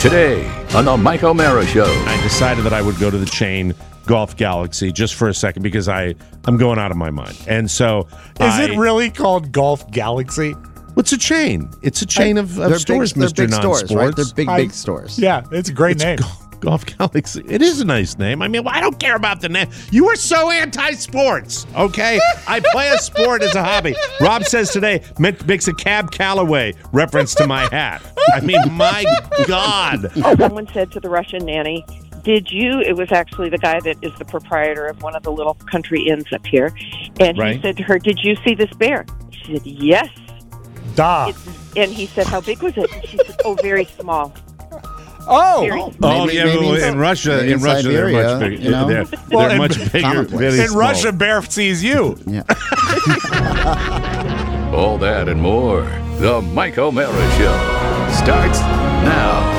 Today on the Mike O'Mara Show. I decided that I would go to the chain Golf Galaxy just for a second because I'm going out of my mind. And so Is it really called Golf Galaxy? It's a chain. It's a chain of stores, Mr. They're big Non-Sports. stores, right? They're big stores. Yeah, it's a great name. Golf Galaxy. It is a nice name. I mean, I don't care about the name. You are so anti-sports, okay? I play a sport as a hobby. Rob says today, makes a Cab Calloway reference to my hat. I mean, my God. Someone said to the Russian nanny, it was actually the guy that is the proprietor of one of the little country inns up here, and he said to her, did you see this bear? She said, yes. Duh. And he said, how big was it? And she said, oh, very small. Maybe in Russia, they're much bigger. You know? They're much bigger. Very in small. Russia, bear sees you. Yeah. All that and more. The Mike O'Mara Show starts now.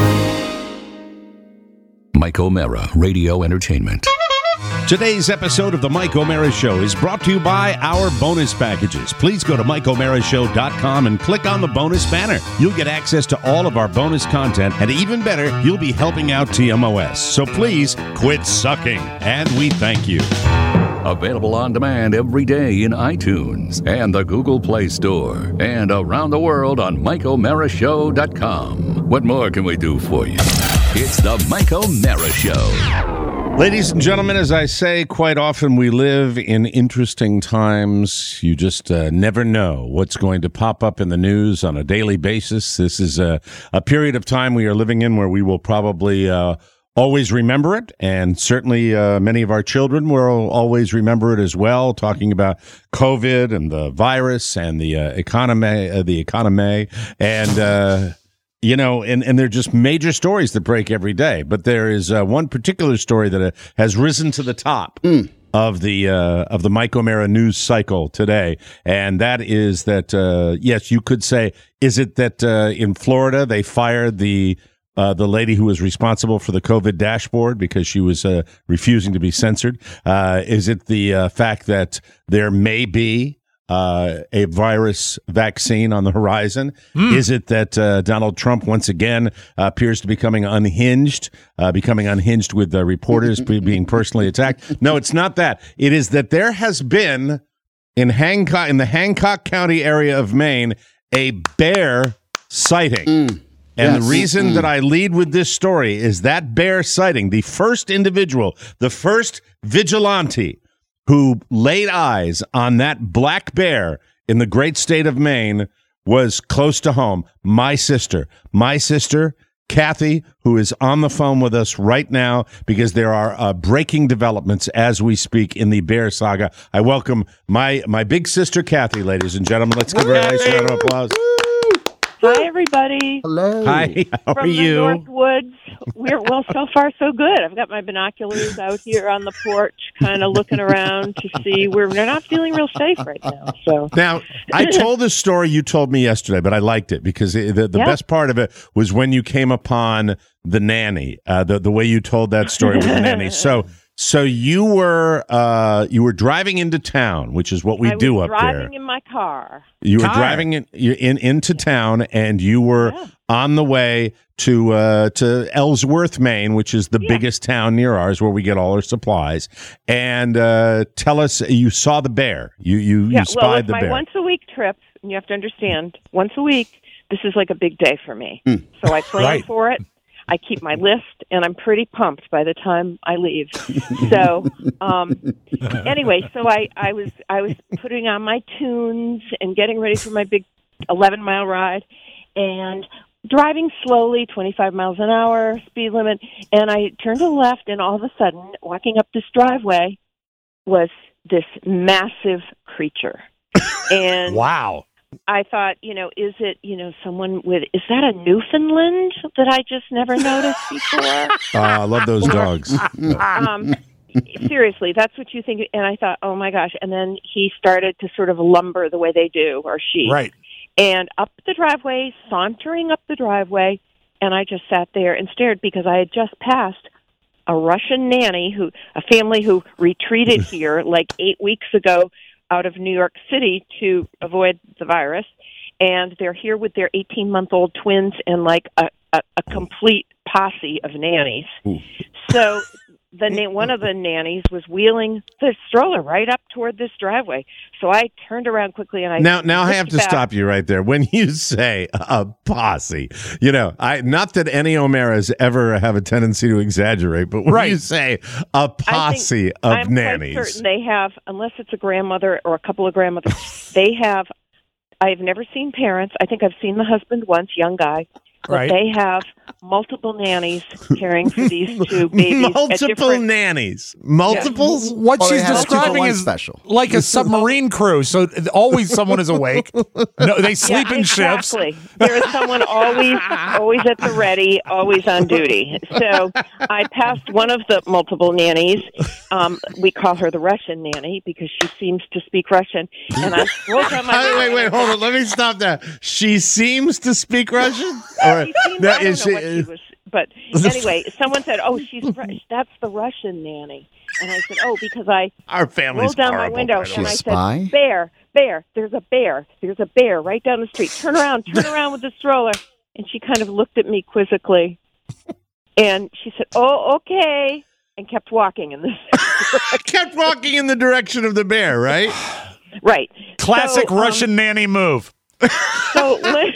Mike O'Mara, Radio Entertainment. Today's episode of the Mike O'Mara Show is brought to you by our bonus packages. Please go to MikeO'MaraShow.com and click on the bonus banner. You'll get access to all of our bonus content, and even better, you'll be helping out TMOS. So please quit sucking, and we thank you. Available on demand every day in iTunes and the Google Play Store and around the world on MikeO'MaraShow.com. What more can we do for you? It's the Mike O'Mara Show. Ladies and gentlemen, as I say quite often, we live in interesting times. You just never know what's going to pop up in the news on a daily basis. This is a period of time we are living in where we will probably always remember it, and certainly many of our children will always remember it as well, talking about COVID and the virus and the economy, and and they're just major stories that break every day. But there is one particular story that has risen to the top of the Mike O'Mara news cycle today, and that is that yes, you could say, is it that in Florida they fired the lady who was responsible for the COVID dashboard because she was refusing to be censored? Is it the fact that there may be a virus vaccine on the horizon? Is it that Donald Trump once again appears to be becoming unhinged with reporters being personally attacked? No, it's not that. It is that there has been in the Hancock County area of Maine a bear sighting. And the reason that I lead with this story is that bear sighting, the first individual, the first vigilante who laid eyes on that black bear in the great state of Maine was close to home. My sister, Kathy, who is on the phone with us right now because there are breaking developments as we speak in the bear saga. I welcome my big sister, Kathy, ladies and gentlemen. Let's give her a nice round of applause. Hi, everybody. Hello. Hi, how are you? From the Northwoods. So far, so good. I've got my binoculars out here on the porch, kind of looking around to see where they're not feeling real safe right now. So now, I told this story you told me yesterday, but I liked it because the best part of it was when you came upon the nanny, the way you told that story with the nanny. So you were driving into town, which is what we do up there. I was driving in my car. You were driving into town, and you were on the way to Ellsworth, Maine, which is the biggest town near ours, where we get all our supplies. And tell us, you saw the bear. You spied the bear. My once-a-week trip, and you have to understand, once a week, this is like a big day for me. So I plan for it. I keep my list, and I'm pretty pumped by the time I leave. So, anyway, so I was putting on my tunes and getting ready for my big 11-mile ride, and driving slowly, 25 miles an hour, speed limit, and I turned to the left, and all of a sudden, walking up this driveway was this massive creature. And wow. I thought, is it, someone is that a Newfoundland that I just never noticed before? I love those dogs. Seriously, that's what you think. And I thought, oh my gosh. And then he started to sort of lumber the way they do, or she. Right. And up the driveway, sauntering up the driveway, and I just sat there and stared because I had just passed a Russian nanny, a family who retreated here like 8 weeks ago out of New York City to avoid the virus. And they're here with their 18-month-old twins and like a a complete posse of nannies. So one of the nannies was wheeling the stroller right up toward this driveway. So I turned around quickly and Now I have to stop you right there. When you say a posse, not that any O'Maras ever have a tendency to exaggerate, but when you say a posse of nannies, I'm quite certain they have, unless it's a grandmother or a couple of grandmothers, they have. I've never seen parents. I think I've seen the husband once, young guy. But they have multiple nannies caring for these two babies. Multiple nannies. Multiples? Yeah. What she's describing is special. Like a submarine crew, so always someone is awake. No, they sleep in shifts. There is someone always at the ready, always on duty. So I passed one of the multiple nannies. We call her the Russian nanny because she seems to speak Russian. And I rolled down my Wait, hold on. Let me stop that. She seems to speak Russian? I don't know what she was, but anyway, someone said, "Oh, that's the Russian nanny," and I said, "Oh, because our family's rolled down horrible, my window and I said, bear, there's a bear right down the street. Turn around with the stroller." And she kind of looked at me quizzically, and she said, "Oh, okay," and kept walking in the direction of the bear, right? Right. Classic Russian nanny move. So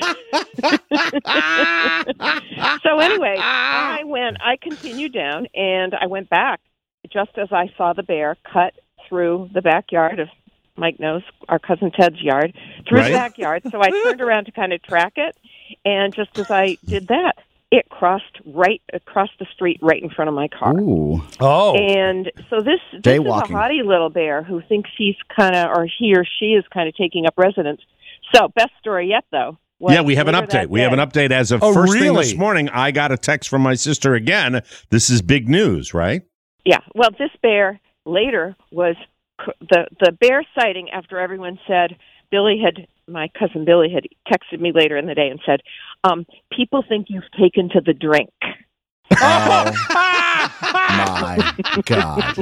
anyway, I continued down and I went back just as I saw the bear cut through the backyard of Mike knows, our cousin Ted's yard, through the backyard. So I turned around to kind of track it. And just as I did that, it crossed right across the street right in front of my car. Ooh. Oh. And so this is a haughty little bear who thinks he or she is kind of taking up residence. So, best story yet, though. Yeah, we have an update. We have an update as of first thing this morning. I got a text from my sister again. This is big news, right? Yeah. Well, this bear later was the bear sighting after everyone said my cousin Billy had texted me later in the day and said, people think you've taken to the drink. Oh, my God.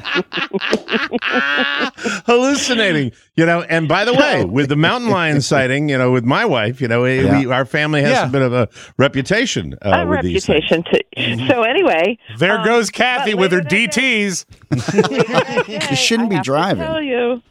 Hallucinating, and by the way, with the mountain lion sighting, with my wife, our family has a bit of a reputation. With these things. So anyway. There goes Kathy with her DTs. You shouldn't be driving. I tell you,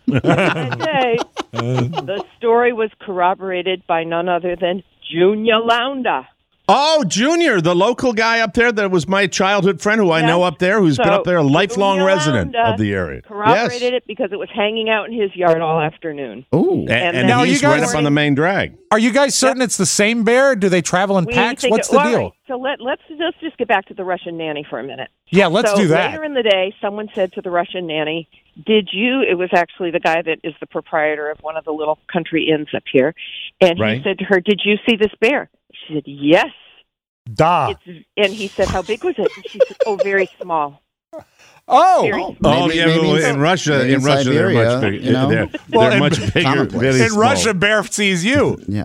the story was corroborated by none other than Junior Lounda. Oh, Junior, the local guy up there that was my childhood friend who I know up there, who's been up there, a lifelong resident of the area. Corroborated it because it was hanging out in his yard all afternoon. Ooh. And now he's right up on the main drag. Are you guys certain it's the same bear? Do they travel in packs? What's the deal? Right. So let's just get back to the Russian nanny for a minute. Yeah, let's do that. Later in the day, someone said to the Russian nanny, it was actually the guy that is the proprietor of one of the little country inns up here, and he said to her, "Did you see this bear?" She said, "Yes." Da. And he said, "How big was it?" And she said, "Oh, very small." Oh, maybe in Russia, they're much bigger. They're much bigger. In Russia, bear sees you. Yeah.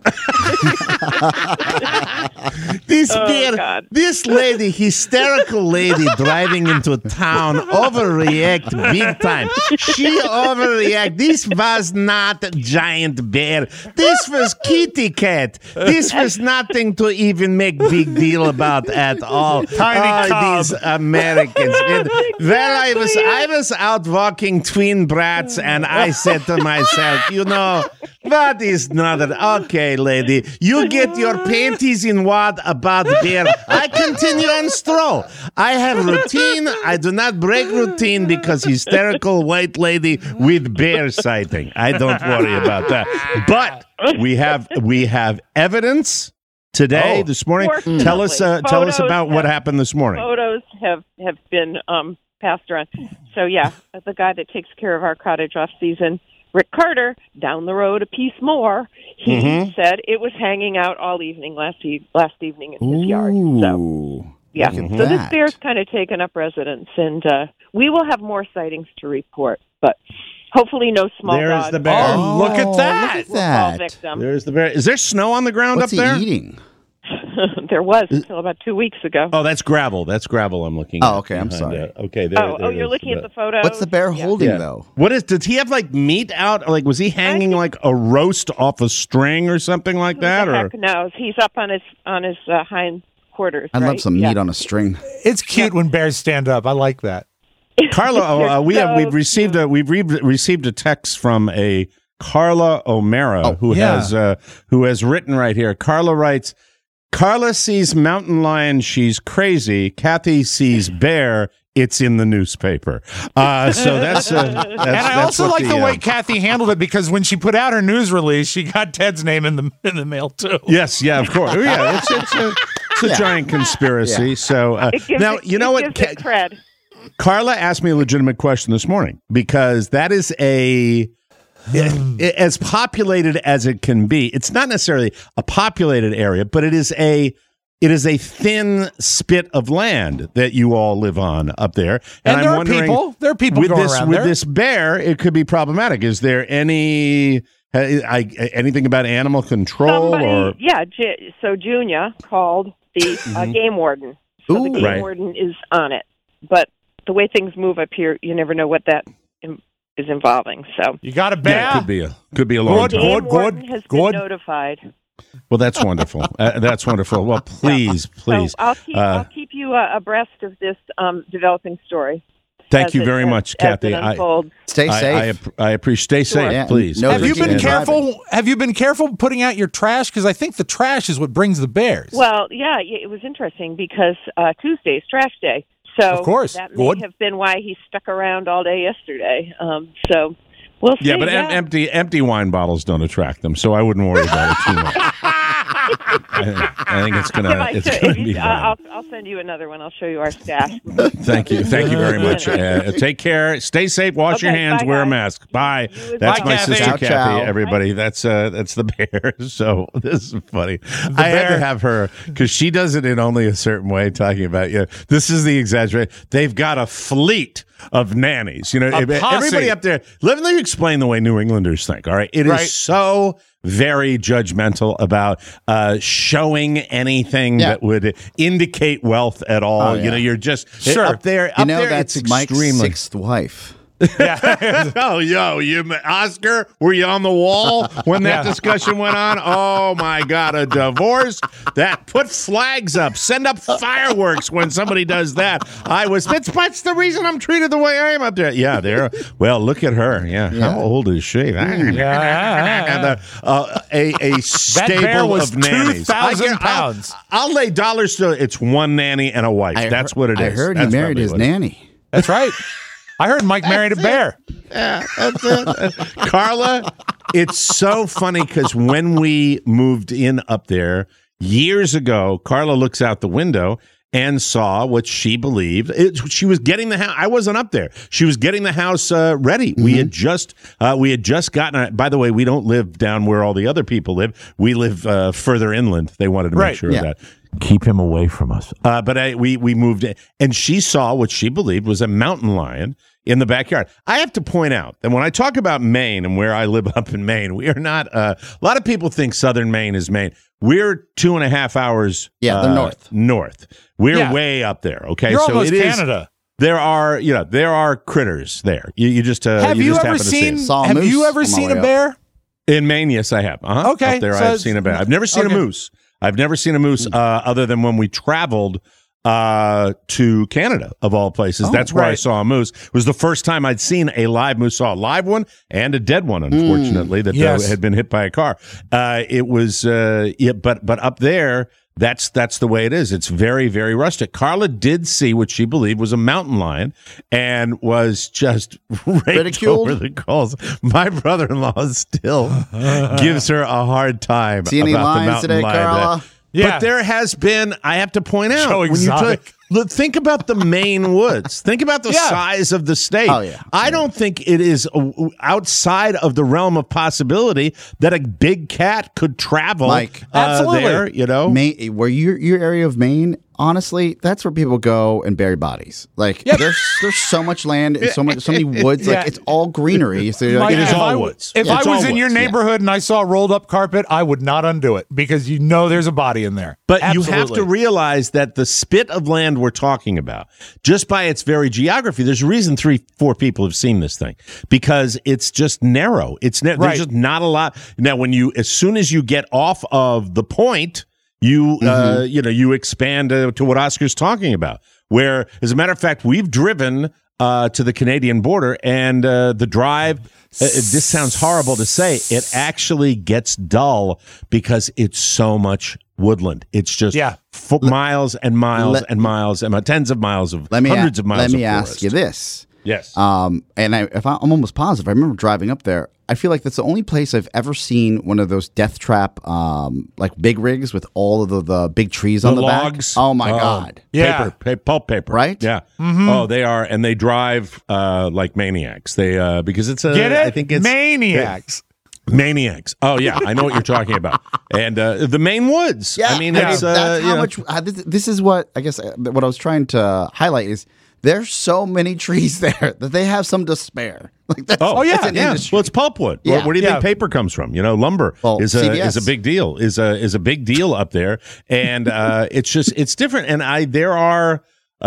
This lady, hysterical lady, driving into town, overreact big time. She overreact. This was not a giant bear. This was kitty cat. This was nothing to even make big deal about at all. Tiny cub. These Americans. I was out walking twin brats, and I said to myself, what is not okay, lady? You get your panties in wad about bear. I continue on stroll. I have routine. I do not break routine because hysterical white lady with bear sighting. I don't worry about that. But we have evidence today, this morning. Tell us about what happened this morning. Photos have been passed around. So the guy that takes care of our cottage off season, Rick Carter, down the road a piece more, he said it was hanging out all evening last evening in his yard. So so this bear's kind of taken up residence, and we will have more sightings to report, but hopefully no small There's dog. the bear. Oh, look at that. Look at that. Victim. There's the bear. Is there snow on the ground What's up there? he eating? There was until about 2 weeks ago. Oh, that's gravel. I'm looking at. Oh, okay. I'm sorry. Okay. You're looking at the photo? What's the bear holding, though? What did he have, meat out? Was he hanging, a roast off a string or something like that? Who the heck knows? He's up on his hind quarters. I'd love some meat on a string. It's cute when bears stand up. I like that. Carla, we've received a text from a Carla O'Mara who has written right here. Carla writes, Carla sees mountain lion, she's crazy. Kathy sees bear, it's in the newspaper. So that's and I also like the way Kathy handled it, because when she put out her news release, she got Ted's name in the mail too. Yes, yeah, of course. Yeah, it's a giant conspiracy. Yeah. So now you know what? Cred. Carla asked me a legitimate question this morning, because that is as populated as it can be. It's not necessarily a populated area, but it is a thin spit of land that you all live on up there. And I'm wondering, there are people going around there. With this bear, it could be problematic. Is there anything about animal control? So Junior called the game warden. So the game warden is on it. But the way things move up here, you never know what that is involving. So you got a bear. Yeah, could be a long time. The game warden has been notified. Well, that's wonderful. That's wonderful. Well, please. So I'll keep you abreast of this developing story. Thank you very much, Kathy. Stay safe. I appreciate. Stay safe, please. Have you been careful? Have you been careful putting out your trash? Because I think the trash is what brings the bears. Well, yeah, it was interesting because Tuesday is trash day. So of course, that may have been why he stuck around all day yesterday. So we'll see. Yeah, but empty wine bottles don't attract them, so I wouldn't worry about it too much. I think it's gonna be fine. I'll send you another one. I'll show you our stash. Thank you very much. Take care. Stay safe. Wash your hands. Bye, wear a guys. mask. Bye. That's my sister Kathy. Ciao. Everybody. That's the bear. So this is funny. I had to have her because she does it in only a certain way. Talking about this is the exaggeration. They've got a fleet of nannies. Everybody up there. Let me explain the way New Englanders think. All right, it is so very judgmental about showing anything that would indicate wealth at all. Oh, yeah. You're just up there. That's it's Mike's extremely sixth wife. You Oscar, were you on the wall when that discussion went on? Oh my God, a divorce. That put flags up, send up fireworks when somebody does that. It's the reason I'm treated the way I am up there. Yeah, well, look at her. Yeah. How old is she? And a stable of nannies. 2,000 pounds. I'll lay dollars to it's one nanny and a wife. That's what it is. I heard he married his nanny. That's right. I heard Mike married a bear. Yeah, that's it. Carla, it's so funny because when we moved in up there years ago, Carla looks out the window and saw what she believed. She was getting the house. I wasn't up there. She was getting the house ready. Mm-hmm. We had just gotten. By the way, we don't live down where all the other people live. We live further inland. They wanted to make sure of that. Keep him away from us. But we moved in, and she saw what she believed was a mountain lion in the backyard. I have to point out that when I talk about Maine and where I live up in Maine, we are not. A lot of people think Southern Maine is Maine. We're 2.5 hours. The north. We're way up there. Okay, you're so almost it Canada. There are critters there. You just have you ever seen? Have you ever seen a bear in Maine? Yes, I have. Okay, up there I've seen a bear. I've never seen a moose. I've never seen a moose other than when we traveled to Canada, of all places. That's where I saw a moose. It was the first time I'd seen a live moose. Saw a live one and a dead one, unfortunately, that had been hit by a car. It was, but up there, that's the way it is. It's very, very rustic. Carla did see what she believed was a mountain lion and was just ridiculed over the calls. My brother-in-law still gives her a hard time see any about lines the mountain today, lion. Carla? But there has been, I have to point out, Joe Exotic. Think about the Maine woods. Think about the size of the state. Oh, yeah. I don't think it is outside of the realm of possibility that a big cat could travel there, Maine, where your area of Maine, honestly, that's where people go and bury bodies. There's so much land and so many woods. It's all greenery. So it is all woods. If I was in your neighborhood and I saw rolled up carpet, I would not undo it because there's a body in there. But you have to realize that the spit of land we're talking about, just by its very geography, there's a reason 3-4 people have seen this thing because it's just narrow. There's just not a lot. Now, as soon as you get off of the point, you you expand to what Oscar's talking about. Where, as a matter of fact, we've driven to the Canadian border, and the drive. This sounds horrible to say. It actually gets dull because it's so much woodland. It's just miles and miles and miles and tens of miles of hundreds of miles. Let me of ask you this. Yes. And I'm almost positive. I remember driving up there. I feel like that's the only place I've ever seen one of those death trap, like big rigs with all of the big trees on the logs. back. Oh my God! Yeah, pulp paper. Right? Yeah. Mm-hmm. Oh, they are, and they drive like maniacs. They because it's a. Get it? I think it's maniacs. Maniacs. Oh yeah, I know what you're talking about. And the Maine woods. Yeah, I mean, that's how much. This is what I guess what I was trying to highlight is. There's so many trees there that they have some to spare. Like that's, that's an industry. Well, it's pulpwood. Yeah. Where do you think paper comes from? Lumber is a big deal. Is a big deal up there, and it's different. And there are.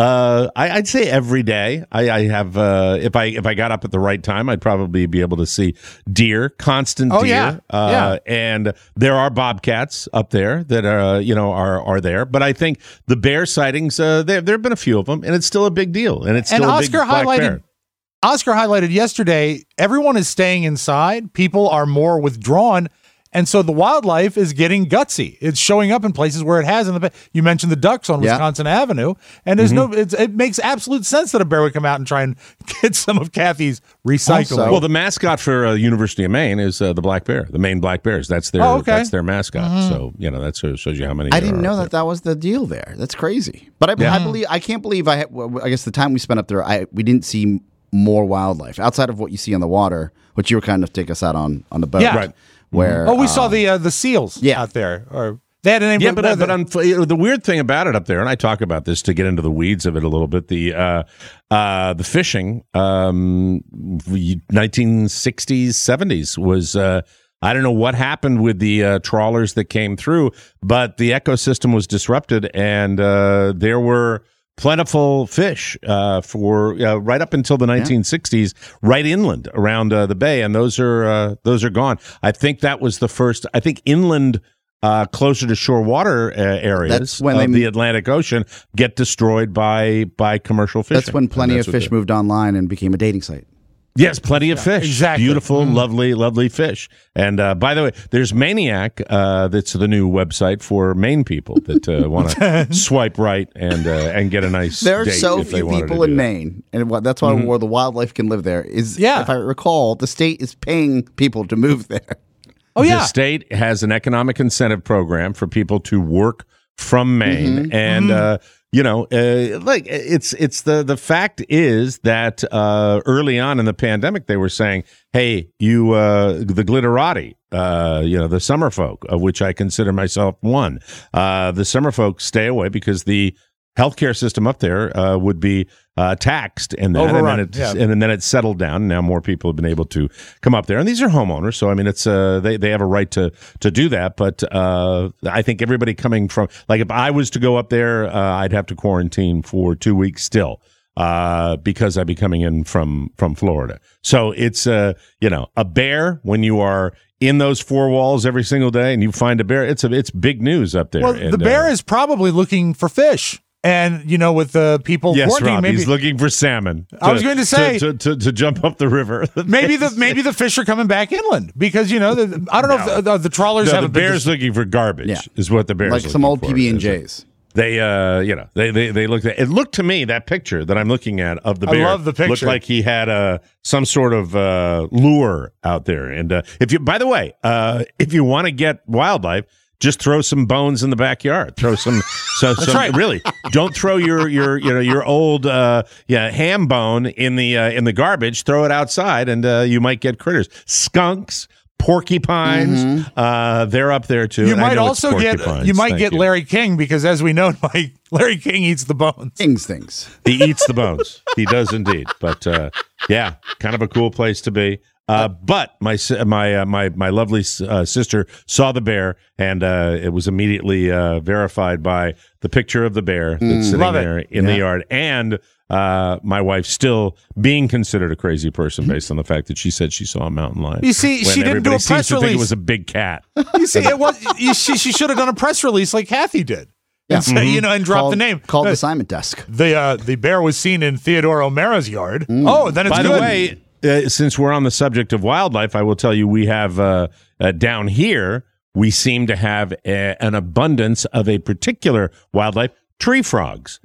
I'd say every day I have if I got up at the right time, I'd probably be able to see constant deer. And there are bobcats up there that are there. But I think the bear sightings there have been a few of them, and it's still a big deal, and it's still a big black bear. Oscar highlighted yesterday, everyone is staying inside. People are more withdrawn. And so the wildlife is getting gutsy. It's showing up in places where it has in the. You mentioned the ducks on Wisconsin Avenue, and there's it makes absolute sense that a bear would come out and try and get some of Kathy's recycling. Well, the mascot for University of Maine is the black bear, the Maine Black Bears. That's their that's their mascot. Mm-hmm. So that shows you how many. I didn't know that was the deal there. That's crazy. But I can't believe I guess the time we spent up there, we didn't see more wildlife outside of what you see on the water, which you were kind of take us out on the boat. Yeah, right. Where we saw the seals out there, or they had a name. Yeah, but the weird thing about it up there, and I talk about this to get into the weeds of it a little bit. The fishing, 1960s, 70s was. I don't know what happened with the trawlers that came through, but the ecosystem was disrupted, and there were plentiful fish for right up until the 1960s, right inland around the bay, and those are gone. I think that was the first. I think inland, closer to shore water areas of the Atlantic Ocean get destroyed by commercial fishing. That's when plenty of fish moved online and became a dating site. Yes, plenty of fish. Exactly. Beautiful, lovely fish. And by the way, there's Maniac. That's the new website for Maine people that want to swipe right and get a nice There are date so if they few wanted people to in do that. Maine, and that's why where the wildlife can live there is. If I recall, the state is paying people to move there. Oh yeah, the state has an economic incentive program for people to work from Maine, and like it's the fact is that early on in the pandemic they were saying, hey, you the glitterati, the summer folk, of which I consider myself one, the summer folk stay away because the healthcare system up there would be taxed, and then it settled down. Now more people have been able to come up there, and these are homeowners, so I mean it's they have a right to do that. But I think everybody coming from, like, if I was to go up there, I'd have to quarantine for 2 weeks still. Because I'd be coming in from Florida. So it's a bear when you are in those four walls every single day and you find a bear. It's big news up there. Well, the bear is probably looking for fish. And, with the people quarantining, Rob, maybe he's looking for salmon. I was going to say to jump up the river. maybe the fish are coming back inland because I don't know if the trawlers have the bear's looking for garbage. Is what the bear's like some old PB&Js. They they looked at it. Looked to me, that picture that I'm looking at of the bear. I love the picture. Looked like he had some sort of lure out there. And if you want to get wildlife, just throw some bones in the backyard. Throw some. Really, don't throw your old ham bone in the garbage. Throw it outside, and you might get critters, skunks, porcupines. They're up there too. You might also get Larry King, because as we know, Larry King eats the bones. King's things. He eats the bones. He does indeed. But kind of a cool place to be. But my lovely sister saw the bear, and it was immediately verified by the picture of the bear that's sitting there in the yard. And my wife still being considered a crazy person based on the fact that she said she saw a mountain lion. You see, she didn't do a press release. Think it was a big cat. You see, she should have done a press release like Kathy did. Yeah. And say, and drop the name. Called the assignment desk. The bear was seen in Theodore O'Mara's yard. Oh, then it's By good. the way, since we're on the subject of wildlife, I will tell you we have down here, we seem to have an abundance of a particular wildlife, tree frogs.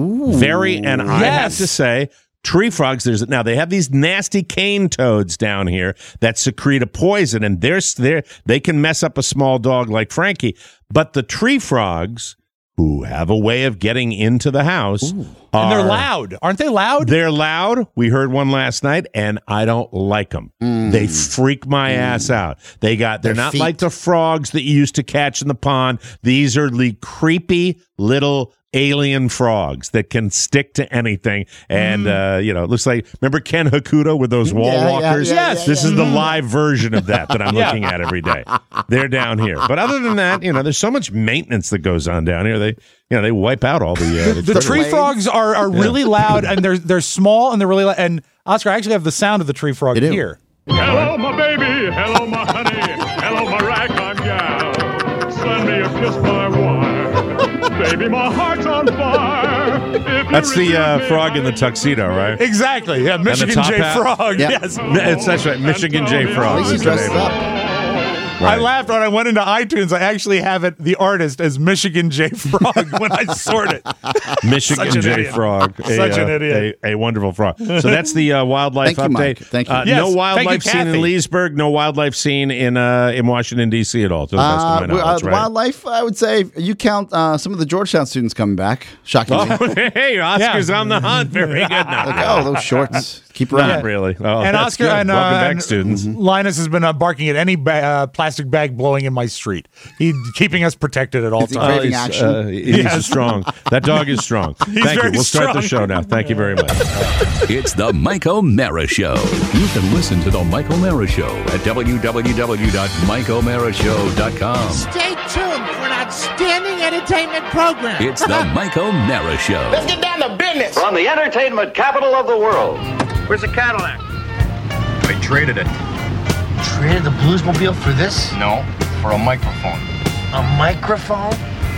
And I have to say, tree frogs, they have these nasty cane toads down here that secrete a poison, and they can mess up a small dog like Frankie. But the tree frogs, who have a way of getting into the house, and they're loud. Aren't they loud? They're loud. We heard one last night, and I don't like them. They freak my ass out. They're not like the frogs that you used to catch in the pond. These are the creepy little alien frogs that can stick to anything. And, it looks like, remember Ken Hakuto with those wall walkers? Yes. This is the live version of that I'm looking at every day. They're down here. But other than that, there's so much maintenance that goes on down here. They wipe out all the tree frogs are really loud, and they're small, and they're really loud. And Oscar, I actually have the sound of the tree frog here. Hello, my baby. Hello, my honey. Hello, my ragtime gal. Send me a kiss by wire. Baby, my heart's on fire. That's the frog in the tuxedo, right? Exactly. Yeah, Michigan J. Frog. Yeah. Yes. That's right. Michigan J. Frog. At least he's dressed up. Right. I laughed when I went into iTunes. I actually have the artist as Michigan J. Frog when I sort it. Michigan J. Frog. Such an idiot. A wonderful frog. So that's the wildlife Thank you, update. Mike. Thank you. Yes, no wildlife thank you, seen in Kathy. Leesburg. No wildlife seen in Washington, D.C. at all, to the best of my knowledge, right? Wildlife, I would say, you count some of the Georgetown students coming back. Shockingly. Hey, Oscar's on the hunt. Very good now. Like, those shorts. Keep running. Not really. Oh, And that's Oscar good. and Welcome back, students. Linus has been barking at any plastic bag blowing in my street. He's keeping us protected at all he times. craving action? He's strong. That dog is strong. Thank you. very We'll start the strong. show now. Thank you very much. It's the Mike O'Mara Show. You can listen to the Mike O'Mara Show at www.mikeomarashow.com. Stay tuned for an outstanding entertainment program. It's the Mike O'Mara Show. Let's get down to business. From the entertainment capital of the world. Where's the Cadillac? I traded it. Traded the Bluesmobile for this? No, for a microphone. A microphone?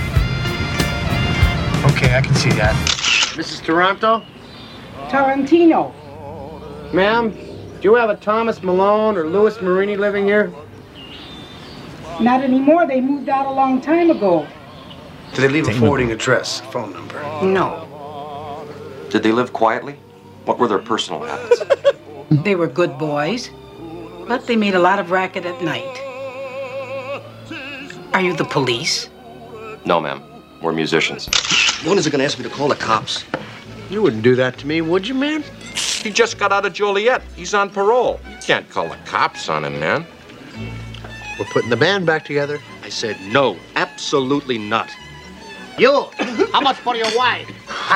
Okay, I can see that. Mrs. Toronto? Tarantino. Ma'am, do you have a Thomas Malone or Louis Marini living here? Not anymore. They moved out a long time ago. Did they leave a forwarding address, phone number? No. Did they live quietly? What were their personal habits? They were good boys, but they made a lot of racket at night. Are you the police? No, ma'am. We're musicians. When is it going to ask me to call the cops? You wouldn't do that to me, would you, man? He just got out of Joliet. He's on parole. You can't call the cops on him, man. We're putting the band back together. I said no, absolutely not. You, how much for your wife?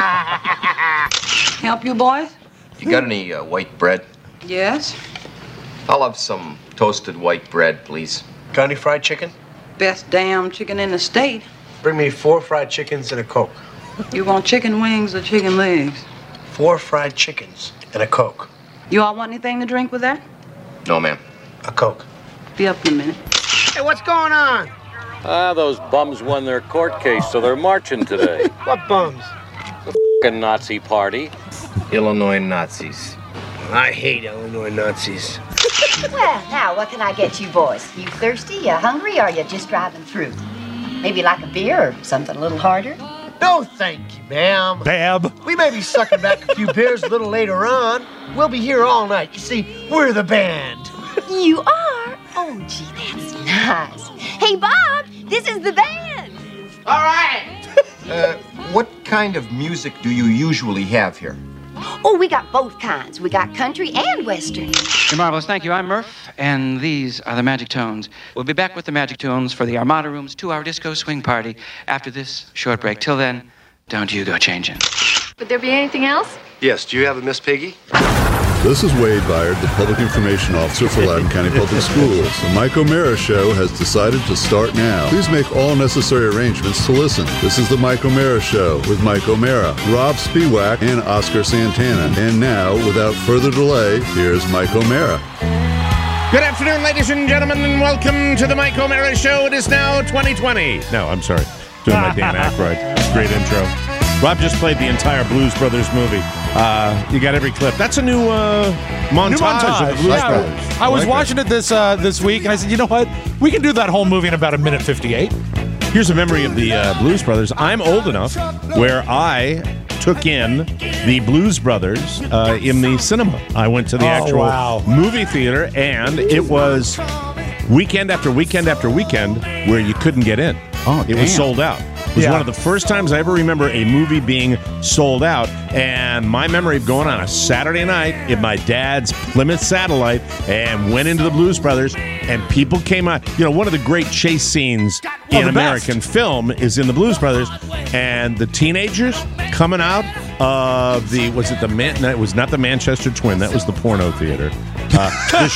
Help you, boys? You got any white bread? Yes. I'll have some toasted white bread, please. Got any fried chicken? Best damn chicken in the state. Bring me 4 fried chickens and a Coke. You want chicken wings or chicken legs? 4 fried chickens and a Coke. You all want anything to drink with that? No, ma'am. A Coke. Be up in a minute. Hey, what's going on? Those bums won their court case, so they're marching today. What bums? Fucking Nazi party. Illinois Nazis. I hate Illinois Nazis. Well, now, what can I get you boys? You thirsty, you hungry, or you just driving through? Maybe like a beer or something a little harder? No, thank you, ma'am. Bab. We may be sucking back a few beers a little later on. We'll be here all night. You see, we're the band. You are? Oh, gee, that's nice. Hey, Bob, this is the band. All right. What kind of music do you usually have here? Oh, we got both kinds. We got country and western. You're marvelous. Thank you. I'm Murph, and these are the Magic Tones. We'll be back with the Magic Tones for the Armada Room's 2-hour disco swing party after this short break. Till then, don't you go changing. Would there be anything else? Yes, do you have a Miss Piggy? This is Wade Byard, the Public Information Officer for Loudoun County Public Schools. The Mike O'Mara Show has decided to start now. Please make all necessary arrangements to listen. This is the Mike O'Mara Show with Mike O'Mara, Rob Spiewak, and Oscar Santana. And now, without further delay, here's Mike O'Mara. Good afternoon, ladies and gentlemen, and welcome to the Mike O'Mara Show. It is now 2020. No, I'm sorry. Doing my Dan Aykroyd. Great intro. Rob just played the entire Blues Brothers movie. You got every clip. That's a new montage of the Blues Brothers. I was watching it this week, and I said, you know what? We can do that whole movie in about a minute 58. Here's a memory of the Blues Brothers. I'm old enough where I took in the Blues Brothers in the cinema. I went to the actual movie theater, and it was weekend after weekend after weekend where you couldn't get in. It was sold out. It was one of the first times I ever remember a movie being sold out, and my memory of going on a Saturday night in my dad's Plymouth Satellite and went into the Blues Brothers, and people came out. You know, one of the great chase scenes in American film is in the Blues Brothers, and the teenagers coming out of the, was it the man? No, it was not the Manchester Twin. That was the porno theater. The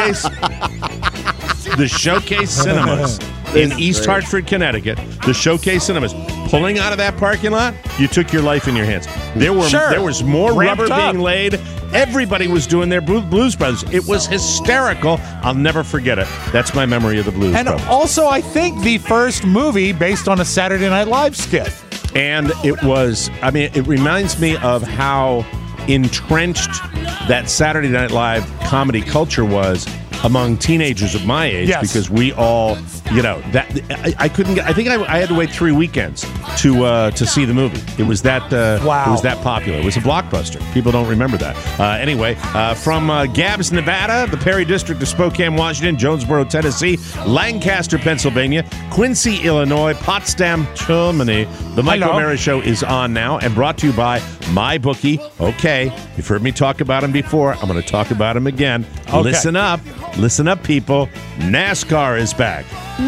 Showcase Cinemas. In East Hartford, Connecticut, the Showcase Cinemas. Pulling out of that parking lot, you took your life in your hands. There was more rubber being laid. Everybody was doing their Blues Brothers. It was hysterical. I'll never forget it. That's my memory of the Blues Brothers. And also, I think the first movie based on a Saturday Night Live skit. And it was, I mean, it reminds me of how entrenched that Saturday Night Live comedy culture was among teenagers of my age, because we all, you know, that I couldn't get. I think I had to wait 3 weekends to see the movie. It was that it was that popular. It was a blockbuster. People don't remember that. Anyway, from Gabbs, Nevada, the Perry District of Spokane, Washington, Jonesboro, Tennessee, Lancaster, Pennsylvania, Quincy, Illinois, Potsdam, Germany. The Mike O'Mara Show is on now and brought to you by MyBookie. Okay, you've heard me talk about him before. I'm going to talk about him again. Okay. Listen up. Listen up, people. NASCAR is back.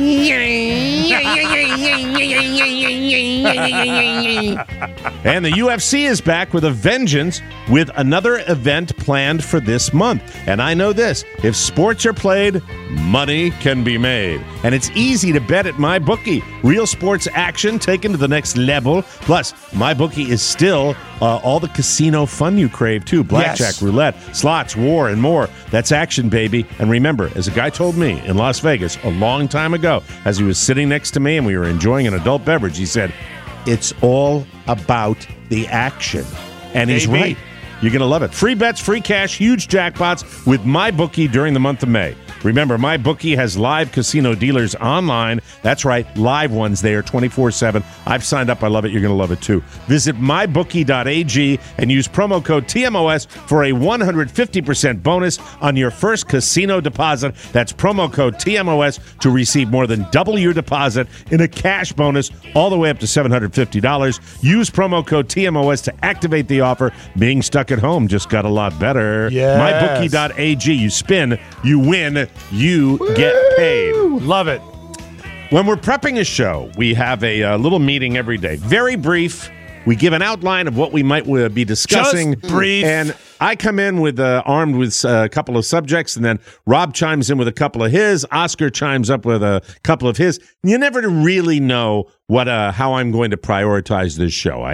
And the UFC is back with a vengeance with another event planned for this month. And I know this. If sports are played, money can be made. And it's easy to bet at MyBookie. Real sports action taken to the next level. Plus, MyBookie is still all the casino fun you crave, too. Blackjack, roulette, slots, war, and more. That's action, baby. And remember, as a guy told me in Las Vegas a long time ago, as he was sitting next to me and we were enjoying an adult beverage, he said, it's all about the action. And he's right. You're going to love it. Free bets, free cash, huge jackpots with MyBookie during the month of May. Remember, MyBookie has live casino dealers online. That's right, live ones there 24/7. I've signed up. I love it. You're going to love it, too. Visit mybookie.ag and use promo code TMOS for a 150% bonus on your first casino deposit. That's promo code TMOS to receive more than double your deposit in a cash bonus all the way up to $750. Use promo code TMOS to activate the offer. Being stuck at home just got a lot better. Yes. MyBookie.ag. You spin, you win, you get paid. Love it. When we're prepping a show, we have a little meeting every day. Very brief. We give an outline of what we might be discussing. Just brief. And I come in with armed with a couple of subjects, and then Rob chimes in with a couple of his. Oscar chimes up with a couple of his. You never really know what how I'm going to prioritize this show.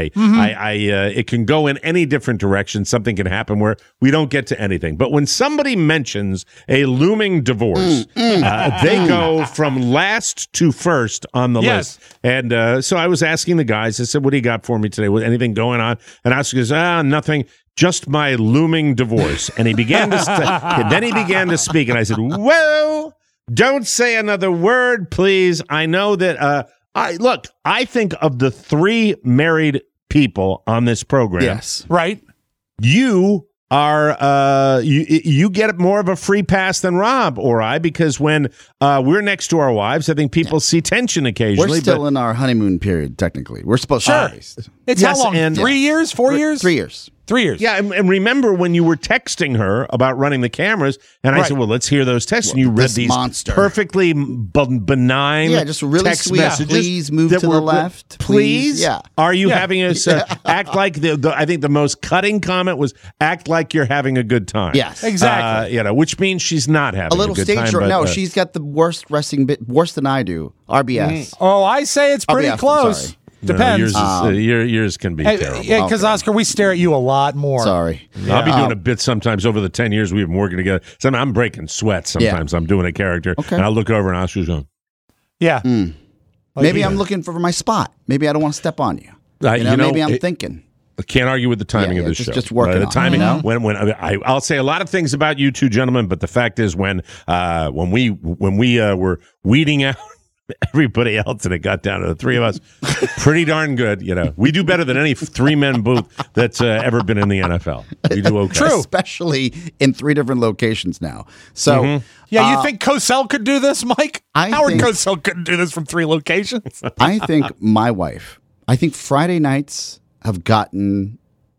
It can go in any different direction. Something can happen where we don't get to anything. But when somebody mentions a looming divorce, they go from last to first on the list. And so I was asking the guys, I said, what do you got for me today? With anything going on? And Oscar goes, nothing. Just my looming divorce. And he began to then he began to speak, and I said, well, don't say another word, please. I know that I think of the 3 married people on this program. Yes. Right. You are you get more of a free pass than Rob or I, because when we're next to our wives, I think people see tension occasionally. We're still in our honeymoon period, technically. We're supposed to. It's how long? 3 years? 4 years? 3 years. 3 years. Yeah, and remember when you were texting her about running the cameras, and I said, well, let's hear those texts, and you read these perfectly benign just really text sweet. messages. Please move to the left. Please? Yeah. Are you having us act like, I think the most cutting comment was, act like you're having a good time. Yes. Exactly. Which means she's not having a little good stage time. No, she's got the worst resting bit, worse than I do. RBS. Oh, I say it's pretty RBF, close. Depends. Yours can be terrible. Yeah, because Oscar, we stare at you a lot more. Sorry. I'll be doing a bit sometimes over the 10 years we've been working together. Sometimes I'm breaking sweat sometimes. I'm doing a character, and I'll look over and Oscar's going. Yeah. Maybe I'm looking for my spot. Maybe I don't want to step on you. Maybe I'm thinking. I can't argue with the timing of this show. Just working the timing. on it, When I'll say a lot of things about you two gentlemen, but the fact is when we were weeding out everybody else and it got down to the three of us, pretty darn good. We do better than any three-man booth that's ever been in the NFL. We do okay. True. Especially in 3 different locations now. So, yeah, you think Cosell could do this, Mike? Howard Cosell couldn't do this from 3 locations. I think Friday nights have gotten,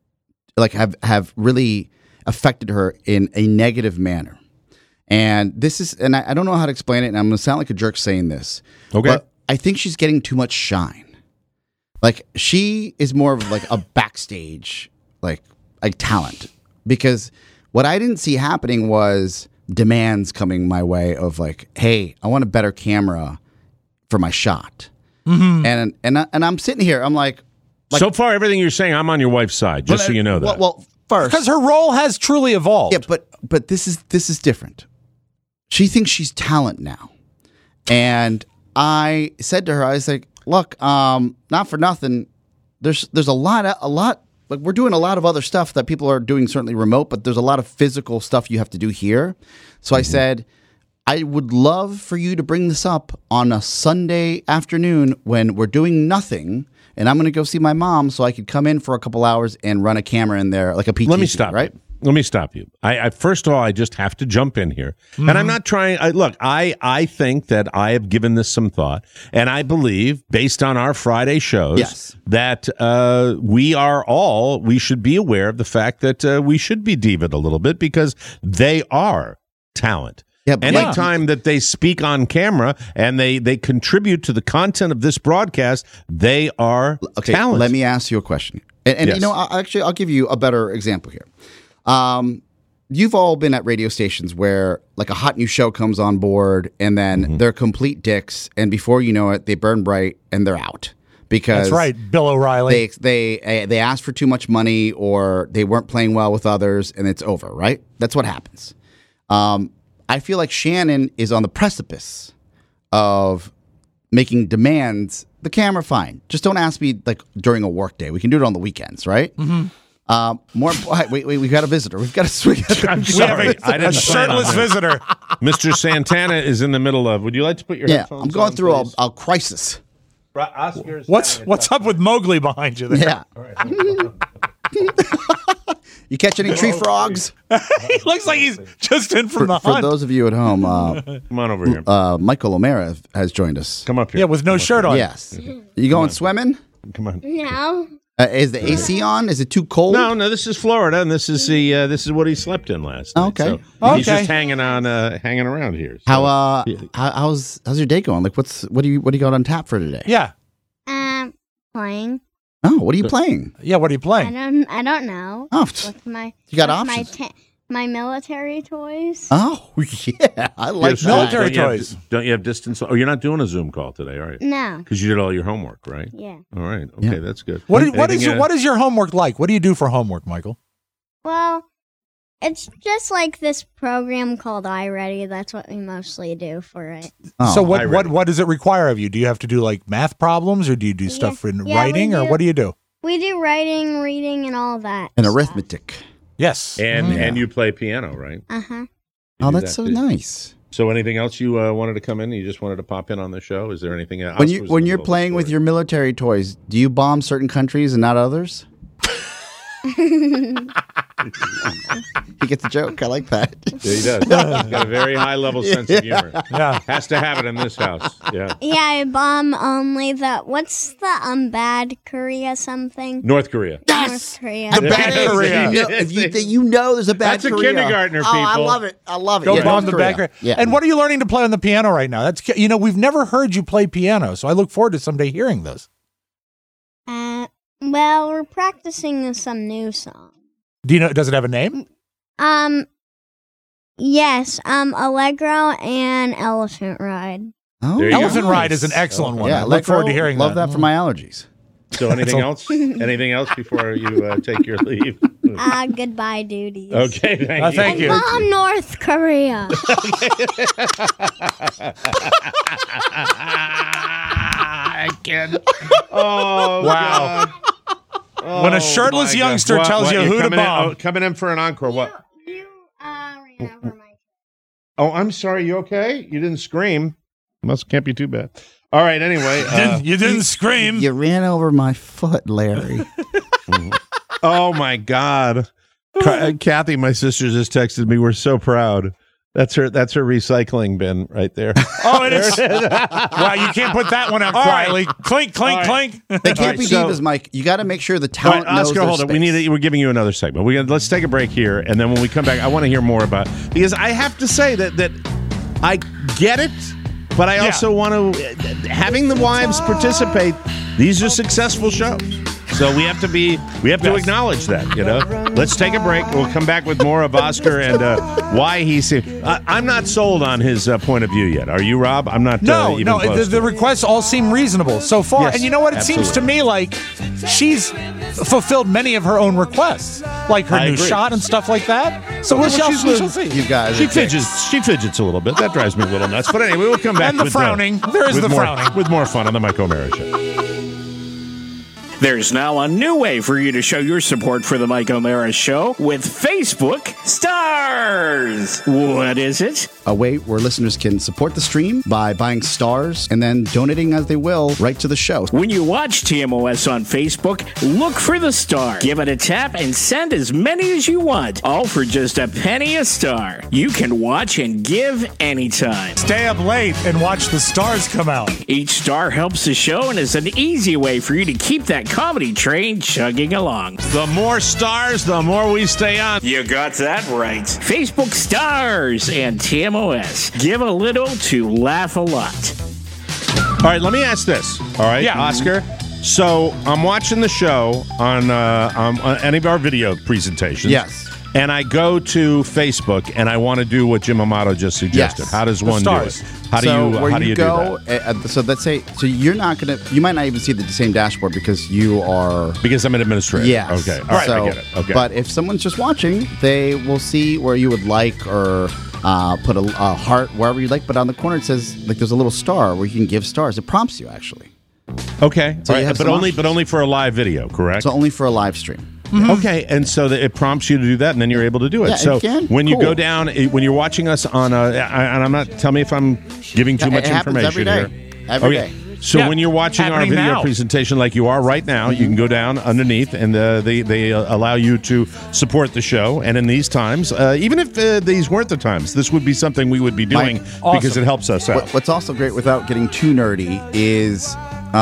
have really affected her in a negative manner. And this is, and I don't know how to explain it, and I'm going to sound like a jerk saying this. Okay. But I think she's getting too much shine. Like, she is more of like a backstage, like talent. Because what I didn't see happening was demands coming my way of like, hey, I want a better camera for my shot. And I'm sitting here, I'm like, so far, everything you're saying, I'm on your wife's side, just so you know that. Well, first, because her role has truly evolved. Yeah, but this is different. She thinks she's talent now, and I said to her, I was like, "Look, not for nothing. There's a lot. Like, we're doing a lot of other stuff that people are doing, certainly remote, but there's a lot of physical stuff you have to do here." So I said, I would love for you to bring this up on a Sunday afternoon when we're doing nothing, and I'm going to go see my mom so I could come in for a couple hours and run a camera in there, like a PTZ. Let me stop. Right? Let me stop you. I first of all, I just have to jump in here, and I'm not trying. Look, I think that I have given this some thought, and I believe, based on our Friday shows, that we should be aware of the fact that we should be divaed a little bit because they are talent. Yeah, but anytime that they speak on camera and they contribute to the content of this broadcast, they are talent. Let me ask you a question. And Yes. I'll give you a better example here. You've all been at radio stations where like a hot new show comes on board and then they're complete dicks, and before you know it, they burn bright and they're out. Because that's right, Bill O'Reilly. They asked for too much money or they weren't playing well with others, and it's over, right? That's what happens. I feel like Shannon is on the precipice of making demands. The camera, fine. Just don't ask me like during a work day. We can do it on the weekends, right? We got a visitor. We've got a I'm sorry. I didn't a shirtless visitor. Mr. Santana is in the middle of. Would you like to put your headphones I'm going on, through please? a crisis. Oscar's What's up with Mowgli behind you there? Yeah. You catch any tree frogs? He looks like he's just in from the For hunt. those of you at home, come on over here. Michael O'Mara has joined us. Come up here. Yeah, with no shirt on. Yes. You going swimming? Come on. No. Is the AC on? Is it too cold? No. This is Florida, and this is what he slept in last night. Okay. So he's just hanging around here. So. How's your day going? Like, what do you got on tap for today? Yeah. Playing. Oh, what are you playing? Yeah, what are you playing? I don't know. Oh, with my you got with options. My military toys. Oh yeah, I like So military toys. Don't you have distance? Oh, you're not doing a Zoom call today, are you? No. Because you did all your homework, right? Yeah. All right. Okay, that's good. What is your homework like? What do you do for homework, Michael? Well, it's just like this program called iReady. That's what we mostly do for it. Oh, So what does it require of you? Do you have to do like math problems, or do you do stuff in writing, or what do you do? We do writing, reading, and all that. And arithmetic. Yes. And you play piano, right? Uh-huh. Oh, that's so nice. So anything else you wanted to come in? You just wanted to pop in on the show? Is there anything else? When you're playing with your military toys, do you bomb certain countries and not others? He gets the joke. I like that. Yeah, he does. He's got a very high level sense of humor. Yeah. Has to have it in this house. Yeah. Yeah, only what's the bad Korea something? North Korea. North Korea. The bad Korea. If you think you know there's a bad That's a Korea. kindergartner, Oh, I people. love it. I love it. Go Yeah, bomb North the bad Korea. Korea. Yeah. And what are you learning to play on the piano right now? That's we've never heard you play piano, so I look forward to someday hearing those. Well, we're practicing some new song. Do you know? Does it have a name? Yes. Allegro and Elephant Ride. Oh, Elephant Ride is an excellent one. Yeah, I look forward to hearing love that. that for my allergies. So anything else? Anything else before you take your leave? Goodbye, duties. Okay, thank you. Bomb North Korea. I can't. Oh, wow. God. When a shirtless youngster tells you who to bomb. Coming in for an encore. What? Oh, I'm sorry. You okay? You didn't scream. Can't be too bad. All right. Anyway, you didn't scream. You ran over my foot, Larry. Oh my God. Kathy, my sister, just texted me. We're so proud. That's her recycling bin right there. Oh, it is. Wow, you can't put that one out quietly. Right. Clink, clink, clink. They can't be divas, Mike. You got to make sure the talent knows Oscar, their hold on. space. We're giving you another segment. Let's take a break here, and then when we come back, I want to hear more about, because I have to say that I get it, but I also want to having the wives participate. These are successful shows. So we have to acknowledge that, you know. Let's take a break. We'll come back with more of Oscar and why he's. I'm not sold on his point of view yet. Are you, Rob? I'm not. Even close the requests all seem reasonable so far. Yes, and you know what? It absolutely. seems to me like she's fulfilled many of her own requests, like her new shot and stuff like that. So we shall see. You guys, She fidgets a little bit. That drives me a little nuts. But anyway, we'll come back. And the with frowning. There is the frowning. With more fun on the Mike O'Mara Show. There's now a new way for you to show your support for the Mike O'Mara Show with Facebook Stars. What is it? A way where listeners can support the stream by buying stars and then donating as they will right to the show. When you watch TMOS on Facebook, look for the star. Give it a tap and send as many as you want, all for just a penny a star. You can watch and give anytime. Stay up late and watch the stars come out. Each star helps the show and is an easy way for you to keep that comedy train chugging along. The more stars, the more we stay on. You got that right. Facebook Stars and TMOS. Give a little to laugh a lot. All right, let me ask this. All right, Oscar. So I'm watching the show on any of our video presentations. Yes. And I go to Facebook and I want to do what Jim Amato just suggested. Yes. How does one do it? How do you do that? So let's say, you're not going to, you might not even see the same dashboard because you are. Because I'm an administrator. Yes. Okay. All right, I get it. Okay. But if someone's just watching, they will see where you would like or put a heart wherever you like. But on the corner it says, like, there's a little star where you can give stars. It prompts you, actually. Okay. So you have but only for a live video, correct? So only for a live stream. Mm-hmm. Okay, and so it prompts you to do that, and then you're able to do it. Yeah, so when you cool. go down, when you're watching us on and I'm not. Tell me if I'm giving too much information every day. here. Every day. So when you're watching our video now. presentation, like you are right now, you can go down underneath, and they allow you to support the show. And in these times, even if these weren't the times, this would be something we would be doing because it helps us out. What's also great, without getting too nerdy, is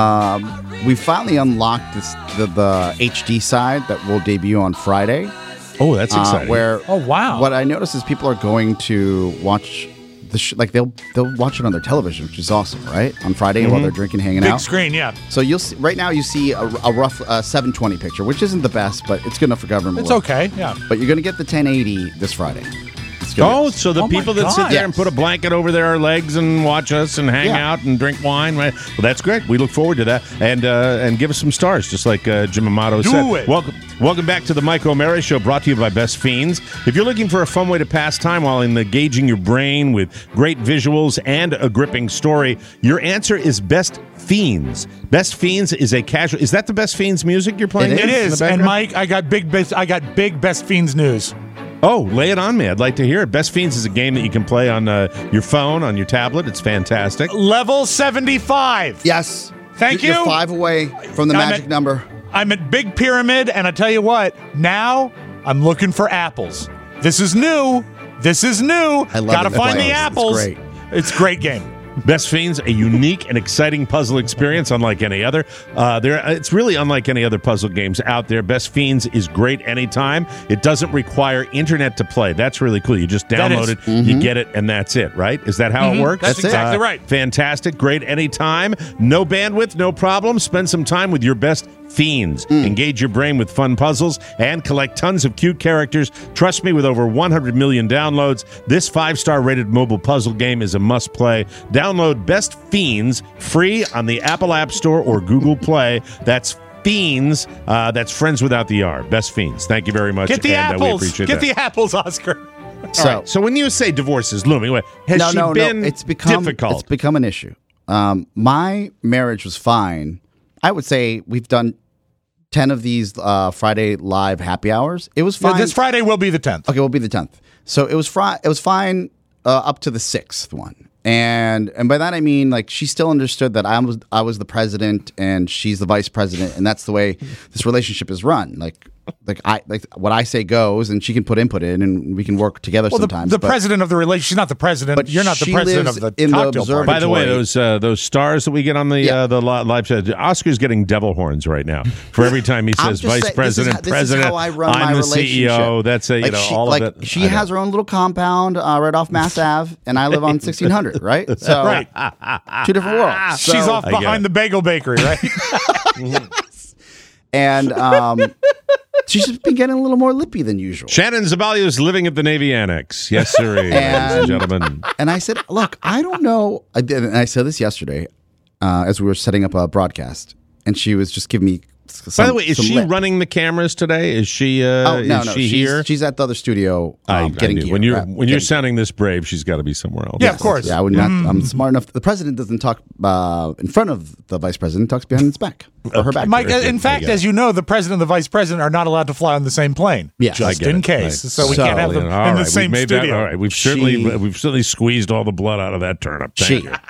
we finally unlocked the HD side that will debut on Friday. Oh, that's exciting! What I noticed is people are going to watch like they'll watch it on their television, which is awesome, right? On Friday while they're drinking, hanging out. Big screen, yeah. So you'll see, right now you see a rough 720 picture, which isn't the best, but it's good enough for government. It's work. okay, yeah. But you're going to get the 1080 this Friday. Oh, so the people that sit there and put a blanket over their legs and watch us and hang out and drink wine, right? Well, that's great. We look forward to that. And give us some stars, just like Jim Amato said. Do it. Welcome back to the Mike O'Mara Show, brought to you by Best Fiends. If you're looking for a fun way to pass time while engaging your brain with great visuals and a gripping story, your answer is Best Fiends. Best Fiends is a casual. Is that the Best Fiends music you're playing? It is. And Mike, I got big Best Fiends news. Oh, lay it on me. I'd like to hear it. Best Fiends is a game that you can play on your phone, on your tablet. It's fantastic. Level 75. Yes. Thank you. You're 5 away from the magic number. I'm at Big Pyramid, and I tell you what, now I'm looking for apples. This is new. I love Gotta it. find the It's apples. great. It's a great game. Best Fiends, a unique and exciting puzzle experience unlike any other. It's really unlike any other puzzle games out there. Best Fiends is great anytime. It doesn't require internet to play. That's really cool. You just download it, you get it, and that's it, right? Is that how it works? That's exactly right. Fantastic. Great anytime. No bandwidth, no problem. Spend some time with your Best Fiends. Engage your brain with fun puzzles and collect tons of cute characters. Trust me, with over 100 million downloads, this 5-star rated mobile puzzle game is a must-play. Download Best Fiends free on the Apple App Store or Google Play. That's Fiends. That's friends without the R. Best Fiends. Thank you very much. Get the and, we apples. appreciate Get that. the apples, Oscar. So when you say divorce is looming, has she been it's become, difficult? It's become an issue. My marriage was fine. I would say we've done 10 of these Friday live happy hours. It was fine. Yeah, this Friday will be the 10th. Okay, will be the 10th. So it was fine up to the 6th one. And by that I mean, like, she still understood that I was the president and she's the vice president, and that's the way this relationship is run. Like what I say goes, and she can put input in, and we can work together sometimes. The president of the relationship, she's not the president. But you're not the president of the cocktail party. By the way, those stars that we get on the live show, Oscar's getting devil horns right now for every time he says vice president, president. This is how I run I'm my the CEO. That's all of it. She has her own little compound right off Mass Ave, and I live on 1600. Right? So right. Two different worlds. She's off behind the bagel bakery, right? Yes. And she's just been getting a little more lippy than usual. Shannon Zabalia is living at the Navy Annex. Yes, sir, ladies and gentlemen. And I said, look, I don't know. And I said this yesterday as we were setting up a broadcast, and she was just giving me By the way, is she running the cameras today? Is she? No, she's here? She's at the other studio getting gear. When you're sounding this brave, she's got to be somewhere else. Yeah, of course. Yeah, I would not. I'm smart enough. The president doesn't talk in front of the vice president. Talks behind his back or her back. Mike, in fact, as you know, the president and the vice president are not allowed to fly on the same plane. Yeah, just in case. So we can't have them in the same studio. All right, we've certainly squeezed all the blood out of that turnip. Thank you.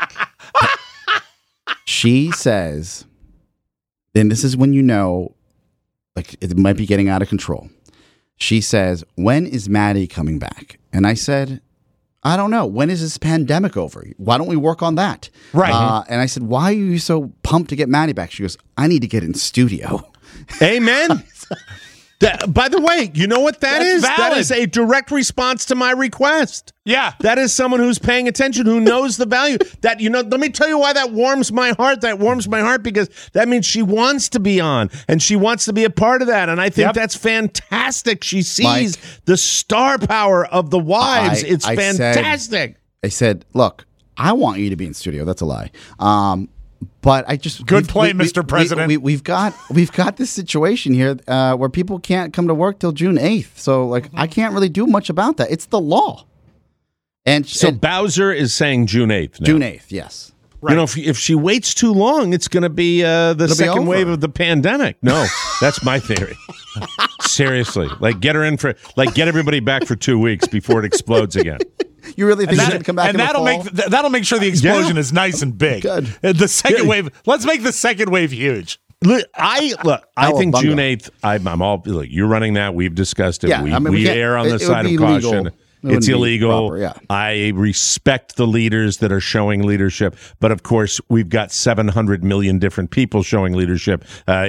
She says, and this is when you know, like, it might be getting out of control. She says, when is Maddie coming back? And I said, I don't know. When is this pandemic over? Why don't we work on that? Right. And I said, why are you so pumped to get Maddie back? She goes, I need to get in studio. Amen. By the way, you know what that is? Valid. That is a direct response to my request. Yeah. That is someone who's paying attention, who knows the value. That, let me tell you why that warms my heart. That warms my heart because that means she wants to be on and she wants to be a part of that. And I think that's fantastic. She sees the star power of the wives. It's fantastic. I said, look, I want you to be in studio. That's a lie. But I just Mr. President. We've got this situation here where people can't come to work till June 8th. So I can't really do much about that. It's the law. And so Bowser is saying June 8th now. June 8th, yes. Right. If she waits too long, it's going to be the second wave of the pandemic. No, that's my theory. Seriously, get her in get everybody back for 2 weeks before it explodes again. You really think she's going to come back? And that'll make sure the explosion is nice and big. Good. The second wave. Let's make the second wave huge. I think June 8th. I'm all you're running that. We've discussed it. Yeah, we err on the side of caution. It's illegal. Proper, yeah. I respect the leaders that are showing leadership, but of course we've got 700 million different people showing leadership,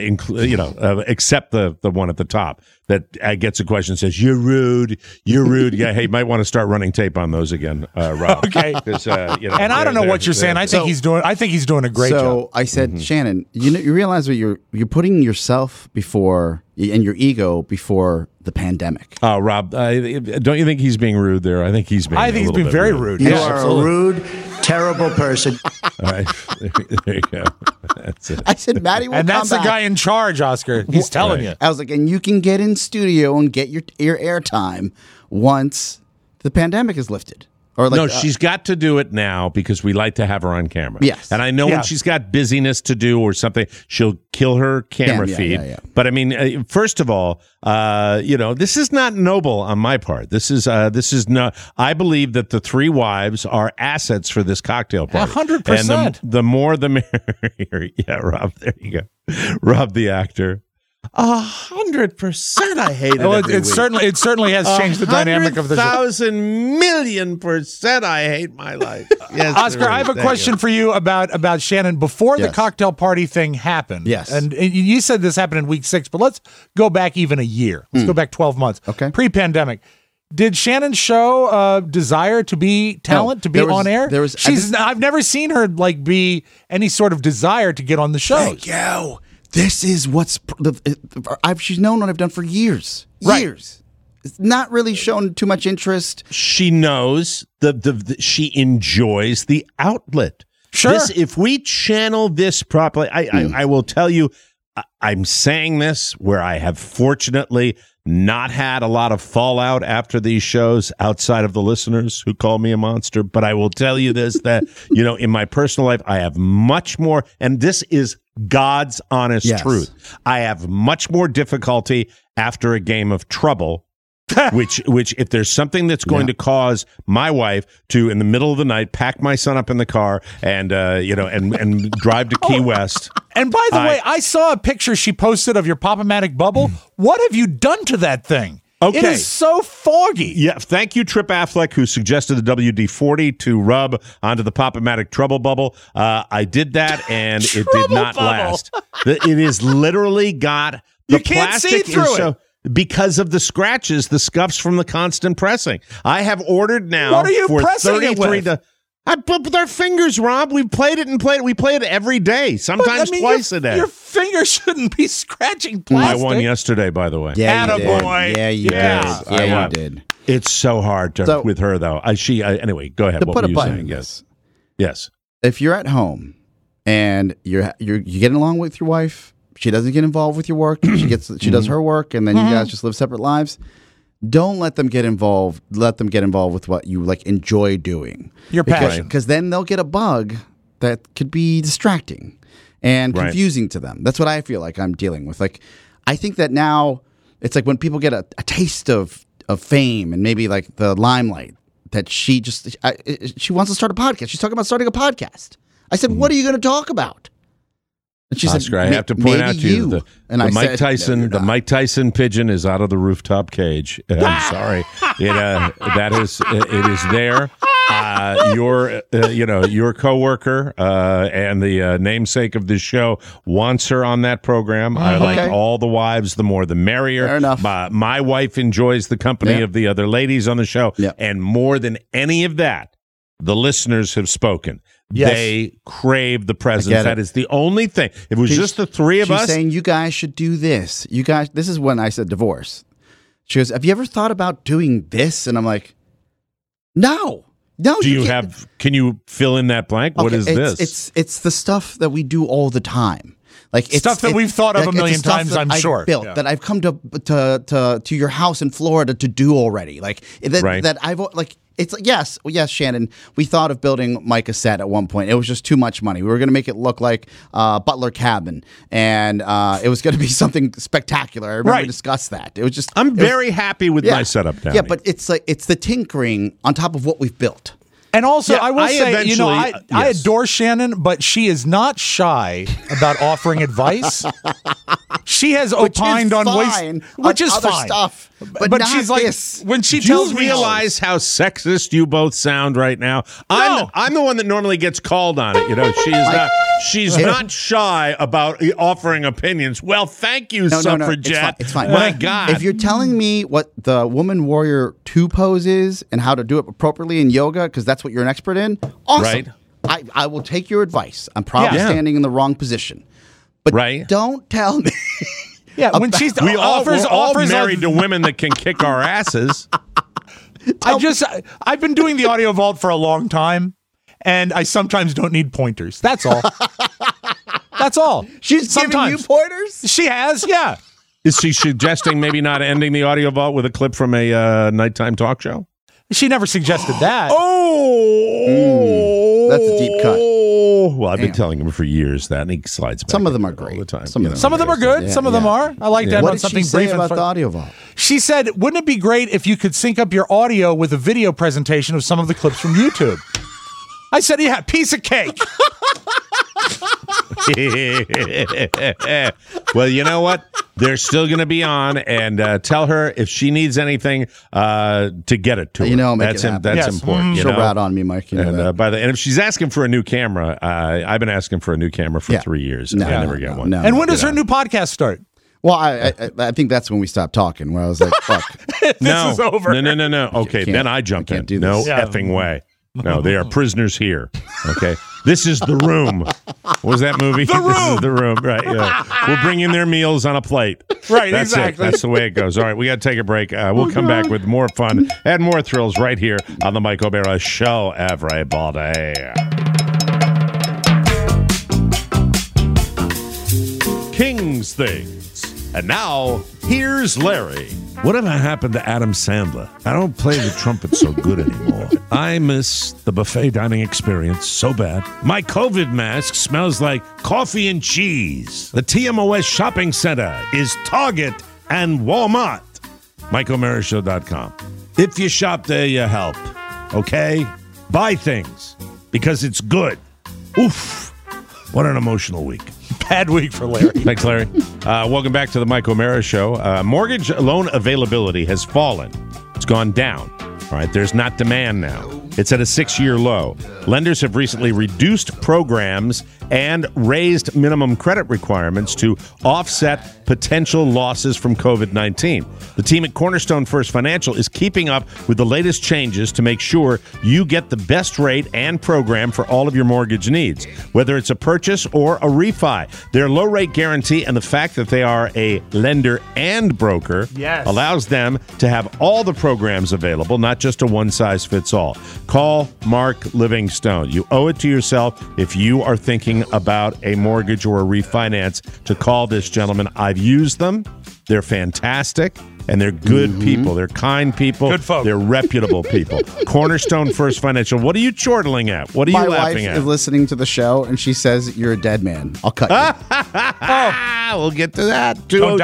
except the one at the top that gets a question and says, "You're rude. You're rude." Yeah, hey, might want to start running tape on those again, Rob. Okay. And I don't know what you're saying. I think he's doing a great job. So I said, Shannon, you realize that you're putting yourself before and your ego before the pandemic. Oh, Rob, don't you think he's being rude there? I think he's being very rude. You are a rude, terrible person. All right, there you go. That's it. I said, Maddie will come back. And that's the guy in charge, Oscar. He's telling you. I was like, and you can get in studio and get your airtime once the pandemic is lifted. Or no, she's got to do it now because we like to have her on camera. Yes. And I know when she's got busyness to do or something, she'll kill her camera feed. Yeah. But I mean, first of all, this is not noble on my part. This is not. I believe that the three wives are assets for this cocktail party. 100%. And the more the merrier. Yeah, Rob, there you go. Rob, the actor. 100% I hate it. Every week. It certainly has changed the dynamic of the show. 1,000,000,000% I hate my life. Yes, Oscar, I have a question for you about Shannon. Before the cocktail party thing happened, and you said this happened in week 6, but let's go back even a year. Let's go back 12 months. Okay. Pre-pandemic. Did Shannon show desire to be talent, to be on air? I've never seen her be any sort of desire to get on the show. Thank you. This is she's known what I've done for years. Right. Years. It's not really shown too much interest. She knows she enjoys the outlet. Sure. If we channel this properly, I will tell you, I'm saying this where I have fortunately not had a lot of fallout after these shows outside of the listeners who call me a monster. But I will tell you this, that, in my personal life, I have much more, and this is God's honest truth. I have much more difficulty after a game of Trouble, which if there's something that's going to cause my wife to, in the middle of the night, pack my son up in the car and and drive to Key West. And by the way, I saw a picture she posted of your Pop-O-Matic bubble. What have you done to that thing? Okay. It is so foggy. Yeah, thank you, Trip Affleck, who suggested the WD-40 to rub onto the Pop-O-Matic Trouble bubble. I did that, and it did not last. It is literally got the you can't plastic see through it. Because of the scratches, the scuffs from the constant pressing. I have ordered now. What are you for pressing it with? With our fingers, Rob. We've played it and played it. We play it every day, sometimes twice a day. Your fingers shouldn't be scratching plastic. I won yesterday, by the way. Yeah, you Attaboy. did. Yeah, you did. Yeah, you did. It's so hard with her, though. Anyway, go ahead. What were you saying? Yes. If you're at home and you're getting along with your wife, she doesn't get involved with your work. She does her work, and then you guys just live separate lives. Don't let them get involved. Let them get involved with what you enjoy doing. Your passion, because then they'll get a bug that could be distracting and confusing to them. That's what I feel like I'm dealing with. I think that now it's when people get a taste of fame and maybe the limelight, that she wants to start a podcast. She's talking about starting a podcast. I said, "What are you going to talk about?" And she Oscar, I have to point out to you that the Mike Tyson pigeon is out of the rooftop cage. I'm sorry. It is there. Your coworker and the namesake of this show wants her on that program. I like all the wives, the more the merrier. Fair enough. My wife enjoys the company of the other ladies on the show, and more than any of that, the listeners have spoken. Yes. They crave the presence. That is the only thing. If it was just the three of us. She's saying, you guys should do this. You guys, this is when I said divorce. She goes, have you ever thought about doing this? And I'm like, no. Can you fill in that blank? What is this? It's the stuff that we do all the time. It's stuff that we've thought of a million times, I'm sure. That I've come to your house in Florida to do already. That I've it's yes, Shannon. We thought of building Mike a set at one point. It was just too much money. We were going to make it look like Butler Cabin, and it was going to be something spectacular. I remember we discussed that. It was just. I'm very happy with my setup now. Yeah, but it's the tinkering on top of what we've built. And also, I will say, I adore Shannon, but she is not shy about offering advice. She has opined on ways, which is other fine. Stuff, but she's this. When she Do tells you me, realize how sexist you both sound right now? No. I'm the one that normally gets called on it. She's not shy about offering opinions. Well, thank you, Suffragette. It's fine. My God. If you're telling me what the Woman Warrior 2 pose is and how to do it appropriately in yoga, because that's what you're an expert in, awesome. Right. I will take your advice. I'm probably standing in the wrong position. But don't tell me. Yeah, when we're all married to women that can kick our asses. I've been doing the audio vault for a long time, and I sometimes don't need pointers. That's all. That's all. She's giving you pointers? She has, yeah. Is she suggesting maybe not ending the audio vault with a clip from a nighttime talk show? She never suggested that. That's a deep cut. Well, I've been telling him for years that, and he slides back. Some of them are great all the time. Some of them are good. Some of them are. I like that. What did something she say brief about the audio vault? She said, wouldn't it be great if you could sync up your audio with a video presentation of some of the clips from YouTube? I said, yeah, piece of cake. Well, you know what? They're still going to be on, and tell her if she needs anything to get it to her. You know, that's important. She'll rat on me, Mike. You know and if she's asking for a new camera, I've been asking for a new camera for 3 years. And I never get one. And when does her new podcast start? Well, I think that's when we stopped talking, where I was like, fuck. This is over. No. Okay, then I jump in. No effing way. No, they are prisoners here. Okay. This is The Room. What was that movie? The Room. This is The Room. Right. Yeah. We'll bring in their meals on a plate. Right, That's exactly. It. That's the way it goes. All right, we got to take a break. We'll come back with more fun and more thrills right here on the Mike O'Meara Show, everybody. King's Things. And now, here's Larry. Whatever happened to Adam Sandler? I don't play the trumpet so good anymore. I miss the buffet dining experience so bad. My COVID mask smells like coffee and cheese. The TMOS shopping center is Target and Walmart. MikeO'MearaShow.com. If you shop there, you help. Okay? Buy things because it's good. Oof. What an emotional week. Bad week for Larry. Thanks, Larry. Welcome back to the Mike O'Meara Show. Mortgage loan availability has fallen. It's gone down. All right, there's not demand now. It's at a 6-year low. Lenders have recently reduced programs and raised minimum credit requirements to offset potential losses from COVID-19. The team at Cornerstone First Financial is keeping up with the latest changes to make sure you get the best rate and program for all of your mortgage needs, whether it's a purchase or a refi. Their low rate guarantee and the fact that they are a lender and broker allows them to have all the programs available, not just a one-size-fits-all. Call Mark Livingstone. You owe it to yourself if you are thinking about a mortgage or a refinance to call this gentleman. I've used them. They're fantastic. And they're good people. They're kind people. Good folks. They're reputable people. Cornerstone First Financial. What are you chortling at? What are you laughing at? My wife is listening to the show, and she says, you're a dead man. I'll cut you. We'll get to that.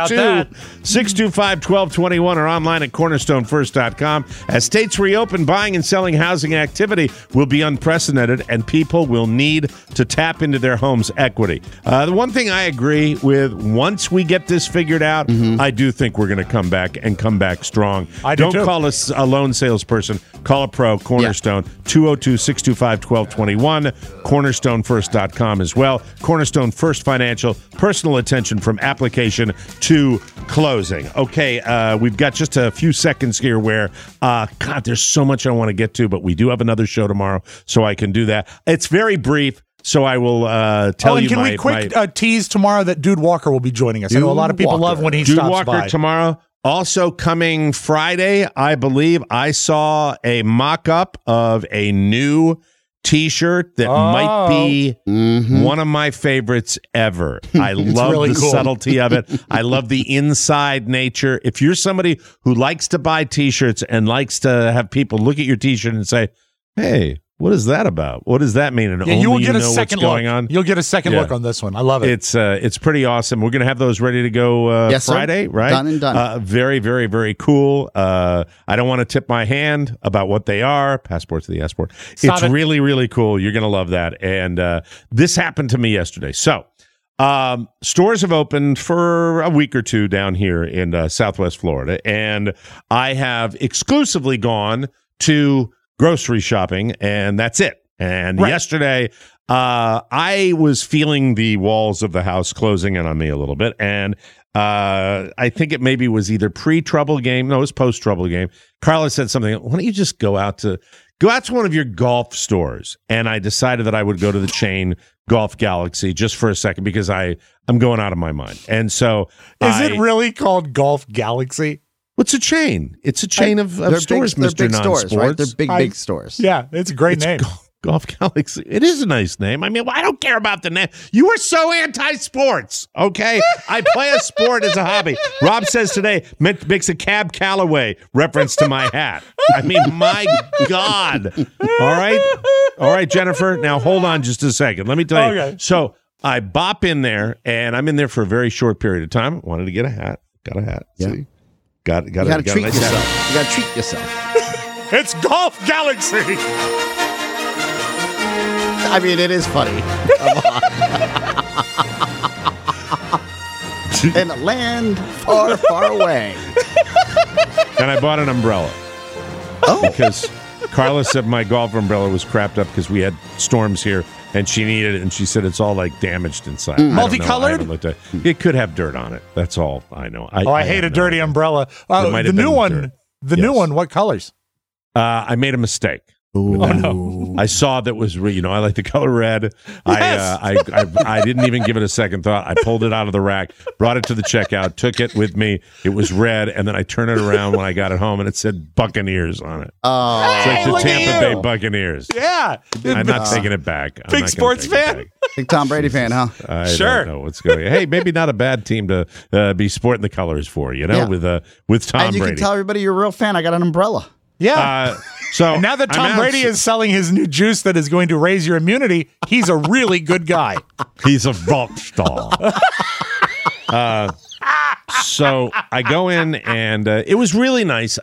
202-625-1221 or online at cornerstonefirst.com. As states reopen, buying and selling housing activity will be unprecedented, and people will need to tap into their home's equity. The one thing I agree with, once we get this figured out, I do think we're going to come back and come back strong. Don't call us a lone salesperson. Call a pro, Cornerstone, 202-625-1221, cornerstonefirst.com as well. Cornerstone First Financial, personal attention from application to closing. Okay, we've got just a few seconds here where, God, there's so much I want to get to, but we do have another show tomorrow, so I can do that. It's very brief. So I will tell you. Can we quick tease tomorrow that Dude Walker will be joining us? I know a lot of people love when he Dude stops Walker by. Tomorrow. Also coming Friday, I believe I saw a mock-up of a new T-shirt that might be one of my favorites ever. I love really the cool. subtlety of it. I love the inside nature. If you're somebody who likes to buy T-shirts and likes to have people look at your T-shirt and say, hey, what is that about? What does that mean? And you will get a know second what's going look. on. You'll get a second look on this one. I love it. It's pretty awesome. We're going to have those ready to go Friday, right? Done and done. Very, very, very cool. I don't want to tip my hand about what they are. Passport to the Passport. It's really, really cool. You're going to love that. And this happened to me yesterday. So stores have opened for a week or two down here in Southwest Florida. And I have exclusively gone to grocery shopping, and that's it. And yesterday, I was feeling the walls of the house closing in on me a little bit, and I think it maybe was either pre-trouble game. No, it was post-trouble game. Carla said something. Why don't you just go out to one of your golf stores? And I decided that I would go to the chain Golf Galaxy just for a second because I'm going out of my mind. And so, is it really called Golf Galaxy? What's a chain? It's a chain of stores, they're Mr. big Non-Sports. stores, right? They're big stores. Yeah, it's a great name. Golf Galaxy. It is a nice name. I mean, I don't care about the name. You are so anti-sports, okay? I play a sport as a hobby. Rob says today, makes a Cab Calloway reference to my hat. I mean, my God. All right, Jennifer. Now, hold on just a second. Let me tell you. Okay. So I bop in there, and I'm in there for a very short period of time. Wanted to get a hat. Got a hat. Yeah. See? Got You got to treat nice yourself. hat. You got to treat yourself. It's Golf Galaxy. I mean, it is funny. Come on. in a land far, far away. And I bought an umbrella. Oh. Because Carla said my golf umbrella was crapped up because we had storms here, and she needed it, and she said it's all like damaged inside. Multicolored? It could have dirt on it. That's all I know. I hate a dirty umbrella. The new one. New one. What colors? I made a mistake. Ooh. Oh, no. I saw that was, I like the color red. Yes. I didn't even give it a second thought. I pulled it out of the rack, brought it to the checkout, took it with me. It was red, and then I turned it around when I got it home, and it said Buccaneers on it. Oh, it's like the Tampa Bay Buccaneers. Yeah, I'm not taking it back. Big sports fan. Big Tom Brady fan, huh? I don't know what's going on. Hey, maybe not a bad team to be sporting the colors for, with Tom Brady. And you can tell everybody you're a real fan. I got an umbrella. Yeah. So and now that Tom Brady is selling his new juice that is going to raise your immunity, he's a really good guy. He's a rock star. So I go in, and it was really nice.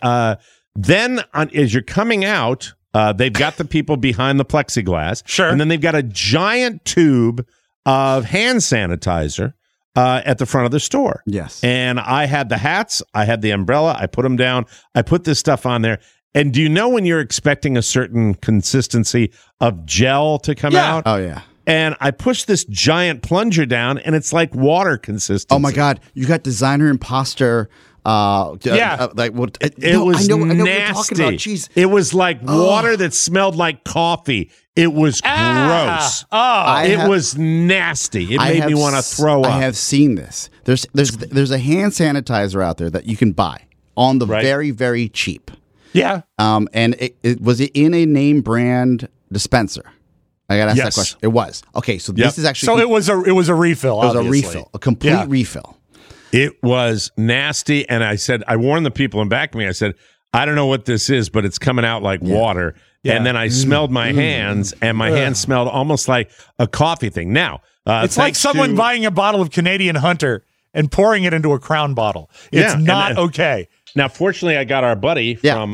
Then as you're coming out, they've got the people behind the plexiglass. Sure. And then they've got a giant tube of hand sanitizer at the front of the store. Yes. And I had the hats. I had the umbrella. I put them down. I put this stuff on there. And do you know when you're expecting a certain consistency of gel to come out? Oh, yeah. And I pushed this giant plunger down, and it's like water consistency. Oh, my God. You got designer imposter. It was I know what you're talking about. Jeez. It was like water that smelled like coffee. It was gross. It was nasty. It made me want to throw up. I have seen this. There's a hand sanitizer out there that you can buy on the very, very cheap. Yeah. And was it in a name brand dispenser? I got to ask that question. It was. Okay, so this is actually. So it was a refill. It was a refill, a complete refill. It was nasty, and I warned the people in back of me. I said, I don't know what this is, but it's coming out like water. Yeah. And then I smelled my hands, and my hands smelled almost like a coffee thing. Now, it's like someone buying a bottle of Canadian Hunter and pouring it into a Crown bottle. It's not okay. Now, fortunately, I got our buddy from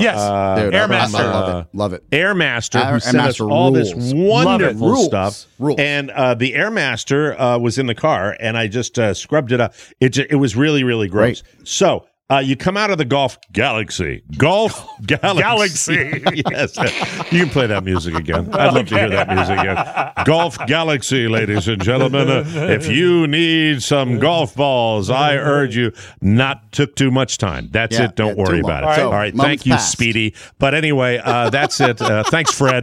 Airmaster. Love it. Airmaster, who sent us all this wonderful stuff. And the Airmaster was in the car, and I just scrubbed it up. It was really, really gross. Great. So you come out of the Golf Galaxy. Golf Galaxy. Yes. You can play that music again. I'd love to hear that music again. Golf Galaxy, ladies and gentlemen. If you need some golf balls, I urge you not took too much time. That's it. Don't worry about it. All right. Thank you, Speedy. But anyway, that's it. Thanks, Fred.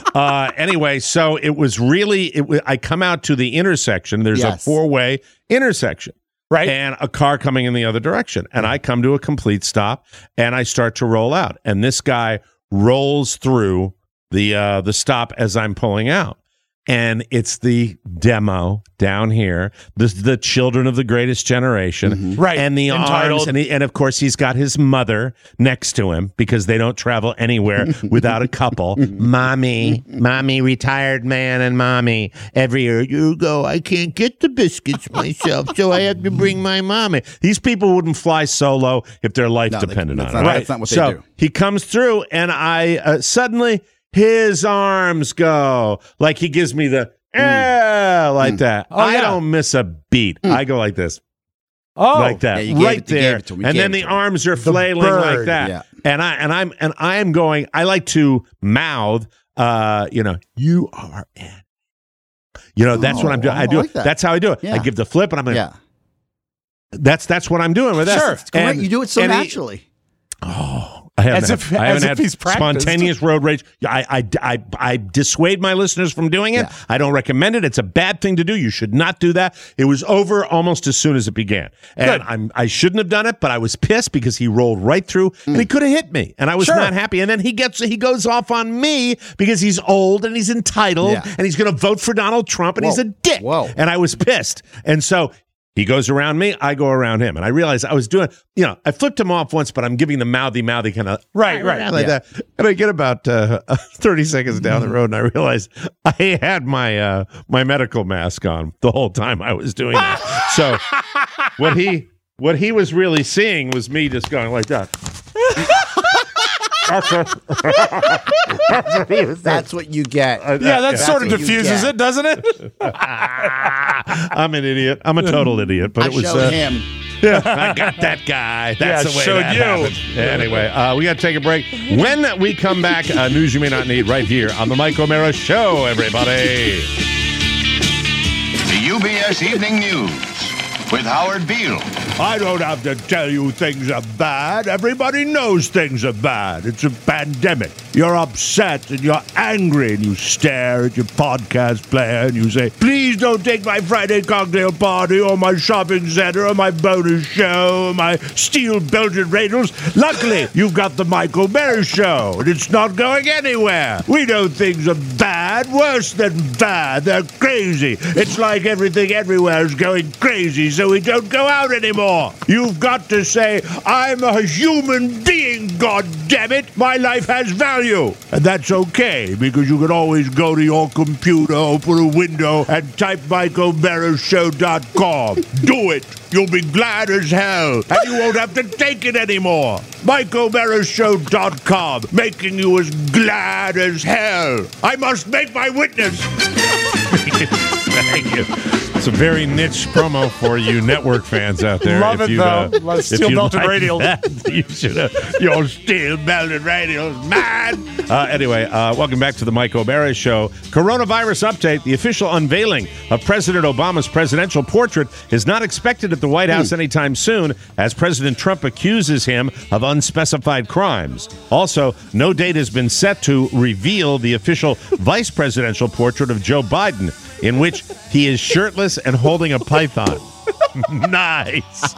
Anyway, so it was really, I come out to the intersection. There's a four-way intersection. Right. And a car coming in the other direction. And I come to a complete stop, and I start to roll out. And this guy rolls through the stop as I'm pulling out. And it's the demo down here, the children of the greatest generation. Mm-hmm. Right. And the arms. And of course, he's got his mother next to him because they don't travel anywhere without a couple. Mommy, retired man and mommy. Every year you go, I can't get the biscuits myself, so I have to bring my mommy. These people wouldn't fly solo if their life depended on it. Right. That's not what they do. He comes through, and I suddenly... his arms go like he gives me the like that. I don't miss a beat. I go like this. Like that, right there, and then the arms are flailing like that. Yeah. And I am going. I like to mouth. You are in. That's what I'm doing. I do. Like that. That's how I do it. Yeah. I give the flip, and I'm like, That's what I'm doing with that. Sure, and you do it so naturally. I haven't had spontaneous road rage. I dissuade my listeners from doing it. Yeah. I don't recommend it. It's a bad thing to do. You should not do that. It was over almost as soon as it began. And I shouldn't have done it, but I was pissed because he rolled right through and he could have hit me. And I was not happy. And then he goes off on me because he's old and he's entitled and he's going to vote for Donald Trump and he's a dick. Whoa. And I was pissed. And so he goes around me, I go around him. And I realized I was doing, I flipped him off once, but I'm giving the mouthy kind of. Right. Like that. And I get about 30 seconds down the road, and I realized I had my medical mask on the whole time I was doing that. So what he was really seeing was me just going like that. That's what you get. Yeah, that sort of diffuses it, doesn't it? I'm an idiot. I'm a total idiot. But it was him. Yeah, I got that guy. That's the way that happened. Anyway, we got to take a break. When we come back, news you may not need right here on the Mike O'Mara Show, everybody. The UBS Evening News with Howard Beale. I don't have to tell you things are bad. Everybody knows things are bad. It's a pandemic. You're upset and you're angry and you stare at your podcast player and you say, please don't take my Friday cocktail party or my shopping center or my bonus show or my steel belted radials. Luckily, you've got the Mike O'Mara Show and it's not going anywhere. We know things are bad, worse than bad. They're crazy. It's like everything everywhere is going crazy, so we don't go out anymore. You've got to say, I'm a human being, goddammit. My life has value. And that's okay, because you can always go to your computer, open a window, and type MikeO'MaraShow.com. Do it. You'll be glad as hell, and you won't have to take it anymore. MikeO'MaraShow.com, making you as glad as hell. I must make my witness. Thank you. It's a very niche promo for you network fans out there. Love it, though. Steel belted radials. You should have your steel belted radials, man. Anyway, welcome back to the Mike O'Mara Show. Coronavirus update. The official unveiling of President Obama's presidential portrait is not expected at the White House anytime soon, as President Trump accuses him of unspecified crimes. Also, no date has been set to reveal the official vice presidential portrait of Joe Biden, in which he is shirtless and holding a python. Nice.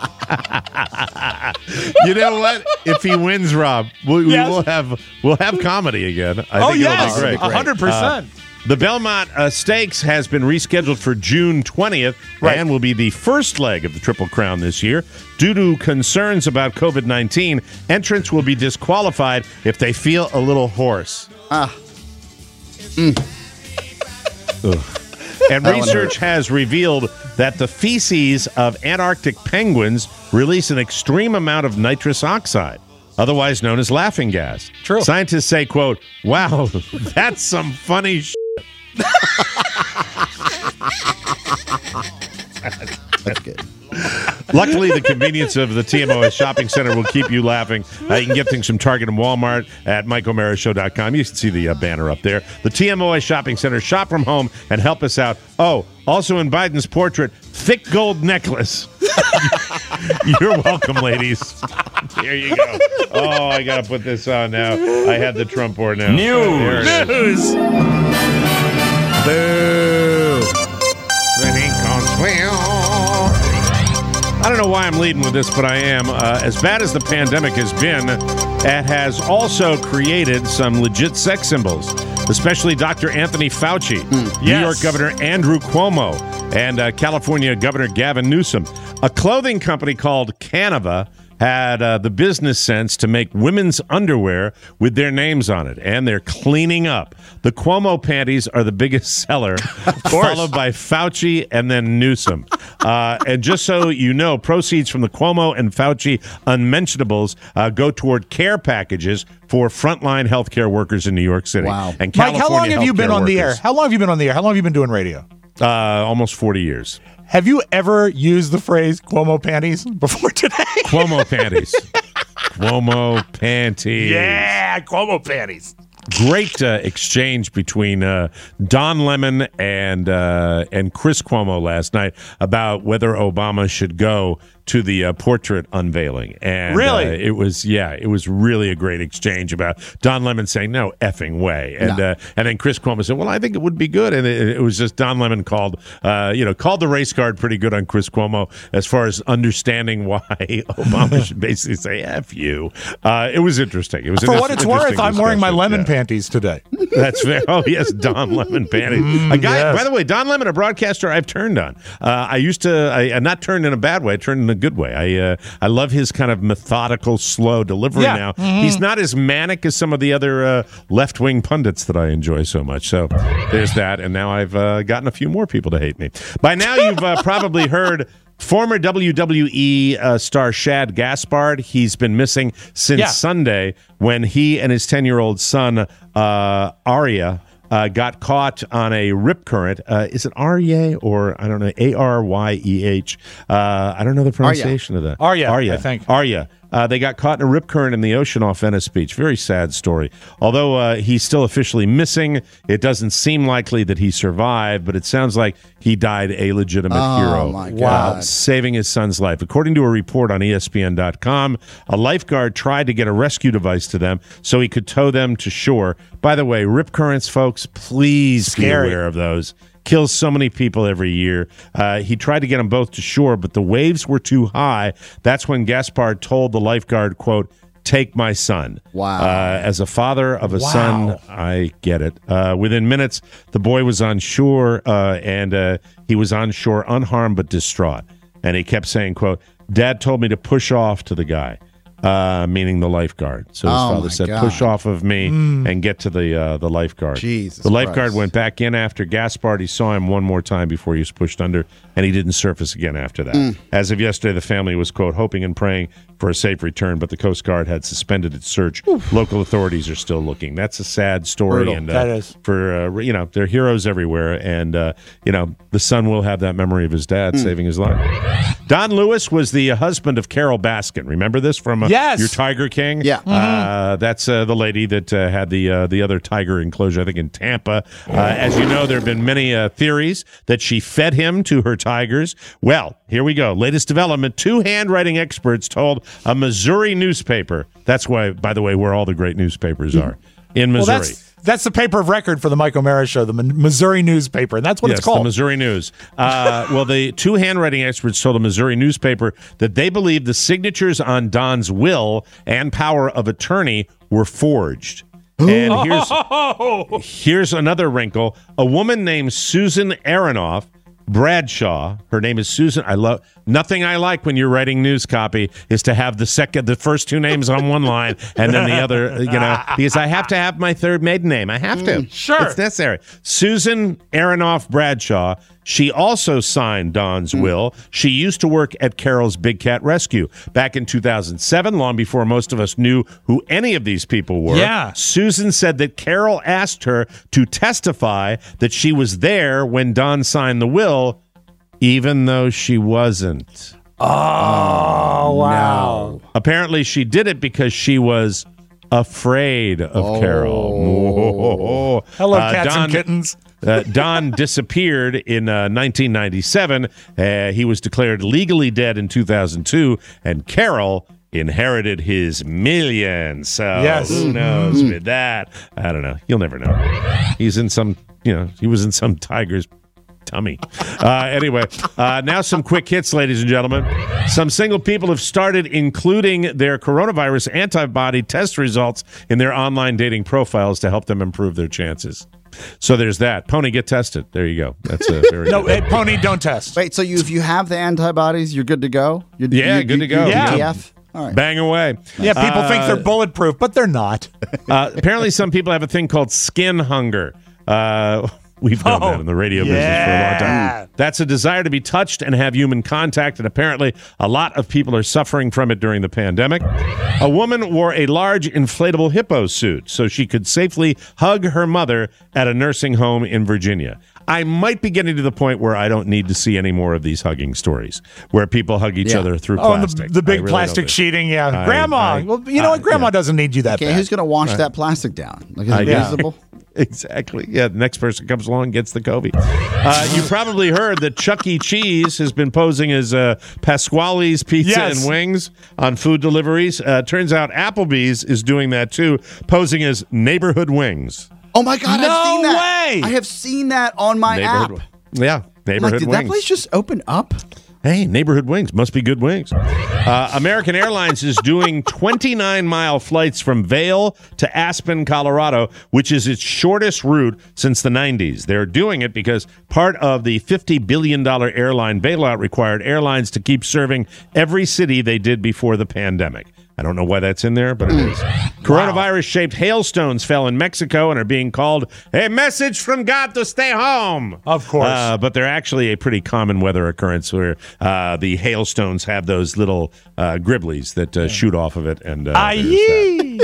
You know what? If he wins, Rob, we'll have comedy again. I think it'll be great. 100%. The Belmont Stakes has been rescheduled for June 20th and will be the first leg of the Triple Crown this year. Due to concerns about COVID-19, entrants will be disqualified if they feel a little hoarse. And research has revealed that the feces of Antarctic penguins release an extreme amount of nitrous oxide, otherwise known as laughing gas. True. Scientists say, quote, wow, that's some funny shit. That's good. Luckily, the convenience of the TMOS Shopping Center will keep you laughing. You can get things from Target and Walmart at MikeO'MaraShow.com. You can see the banner up there. The TMOS Shopping Center. Shop from home and help us out. Oh, also in Biden's portrait, thick gold necklace. You're welcome, ladies. Here you go. Oh, I got to put this on now. I had the Trump board now. News. Boo. I don't know why I'm leading with this, but I am. As bad as the pandemic has been, it has also created some legit sex symbols, especially Dr. Anthony Fauci, New York Governor Andrew Cuomo, and California Governor Gavin Newsom. A clothing company called Canva had the business sense to make women's underwear with their names on it, and they're cleaning up. The Cuomo panties are the biggest seller, followed by Fauci and then Newsom. And just so you know, proceeds from the Cuomo and Fauci unmentionables go toward care packages for frontline healthcare workers in New York City. Wow. And Mike, how long have you been on the air? workers. How long have you been on the air? How long have you been doing radio? Almost 40 years. Have you ever used the phrase Cuomo panties before today? Cuomo panties. Cuomo panties. Yeah, Cuomo panties. Great exchange between Don Lemon and Chris Cuomo last night about whether Obama should go to the portrait unveiling. And really? It was really a great exchange about Don Lemon saying, no effing way. And then Chris Cuomo said, well, I think it would be good. And it was just Don Lemon called the race card pretty good on Chris Cuomo as far as understanding why Obama should basically say, F you. It was interesting. It was For what it's worth, I'm wearing my lemon panties today. That's fair. Oh, yes, Don Lemon panties. A guy, by the way, Don Lemon, a broadcaster I've turned on. I used to, not turned in a bad way, I turned in a good way. I love his kind of methodical, slow delivery now. Mm-hmm. He's not as manic as some of the other left-wing pundits that I enjoy so much. So there's that, and now I've gotten a few more people to hate me. By now, you've probably heard Former WWE star Shad Gaspard, he's been missing since Sunday when he and his 10-year-old son, Arya, got caught on a rip current. Is it Arye or, I don't know, Aryeh? I don't know the pronunciation of that. Arya, I think. Arya. They got caught in a rip current in the ocean off Venice Beach. Very sad story. Although he's still officially missing, it doesn't seem likely that he survived, but it sounds like he died a legitimate hero. My God. Saving his son's life. According to a report on ESPN.com, a lifeguard tried to get a rescue device to them so he could tow them to shore. By the way, rip currents, folks, please be aware of those. Kills so many people every year. He tried to get them both to shore, but the waves were too high. That's when Gaspard told the lifeguard, quote, "Take my son." Wow. As a father of a son, I get it. Within minutes, the boy was on shore, and he was on shore unharmed but distraught. And he kept saying, quote, "Dad told me to push off to the guy." Meaning the lifeguard. So his father said, push off of me and get to the lifeguard. Jesus the lifeguard Christ. went back in after Gaspard. He saw him one more time before he was pushed under, and he didn't surface again after that. As of yesterday, the family was, quote, hoping and praying for a safe return, but the Coast Guard had suspended its search. Local authorities are still looking. That's a sad story. Brutal. And That is. For, there are heroes everywhere, and, the son will have that memory of his dad saving his life. Don Lewis was the husband of Carol Baskin. Remember this from your Tiger King? Yeah. That's the lady that had the other tiger enclosure, I think, in Tampa. As you know, there have been many theories that she fed him to her tigers. Well, here we go. Latest development. 2 handwriting experts told a Missouri newspaper. That's why, by the way, where all the great newspapers are, in Missouri. Well, that's the paper of record for the Mike O'Mara Show, the Missouri newspaper, and that's what it's called. The Missouri News. Well, the 2 handwriting experts told a Missouri newspaper that they believe the signatures on Don's will and power of attorney were forged. And here's another wrinkle. A woman named Susan Aronoff Bradshaw, her name is Susan. Nothing I like when you're writing news copy is to have the first 2 names on one line and then the other, because I have to have my third maiden name. I have to. Sure. It's necessary. Susan Aronoff Bradshaw. She also signed Don's will. She used to work at Carol's Big Cat Rescue back in 2007, long before most of us knew who any of these people were. Yeah. Susan said that Carol asked her to testify that she was there when Don signed the will, even though she wasn't. Oh, wow. No. Apparently she did it because she was afraid of Carol. Hello, cats and kittens. Don disappeared in 1997. He was declared legally dead in 2002, and Carol inherited his millions. So who knows with that? I don't know. You'll never know. He's in some, he was in some tiger's tummy. Anyway, now some quick hits, ladies and gentlemen. Some single people have started including their coronavirus antibody test results in their online dating profiles to help them improve their chances. So there's that. Pony, get tested. There you go. That's a very good. Pony, don't test. Wait, so if you have the antibodies, you're good to go? Good to go. DTF? All right. Bang away. Yeah, people think they're bulletproof, but they're not. Apparently, some people have a thing called skin hunger. We've known that in the radio business for a long time. That's a desire to be touched and have human contact, and apparently a lot of people are suffering from it during the pandemic. A woman wore a large inflatable hippo suit so she could safely hug her mother at a nursing home in Virginia. I might be getting to the point where I don't need to see any more of these hugging stories where people hug each other through plastic. The big plastic sheeting, Grandma, well, you know what? Grandma doesn't need you that bad. Who's going to wash that plastic down? Like, is it reusable? Exactly. Yeah, the next person comes along and gets the COVID. You probably heard that Chuck E. Cheese has been posing as Pasquale's Pizza and Wings on food deliveries. Turns out Applebee's is doing that too, posing as Neighborhood Wings. Oh my God, I've seen that. Way. I have seen that on my app. Yeah, Neighborhood Did Wings. that place just open up? Hey, Neighborhood Wings. Must be good wings. American Airlines is doing 29-mile flights from Vail to Aspen, Colorado, which is its shortest route since the 90s. They're doing it because part of the $50 billion airline bailout required airlines to keep serving every city they did before the pandemic. I don't know why that's in there, but it is. Coronavirus-shaped hailstones fell in Mexico and are being called a message from God to stay home. Of course. But they're actually a pretty common weather occurrence where the hailstones have those little gribblies that shoot off of it. And Aye-yee!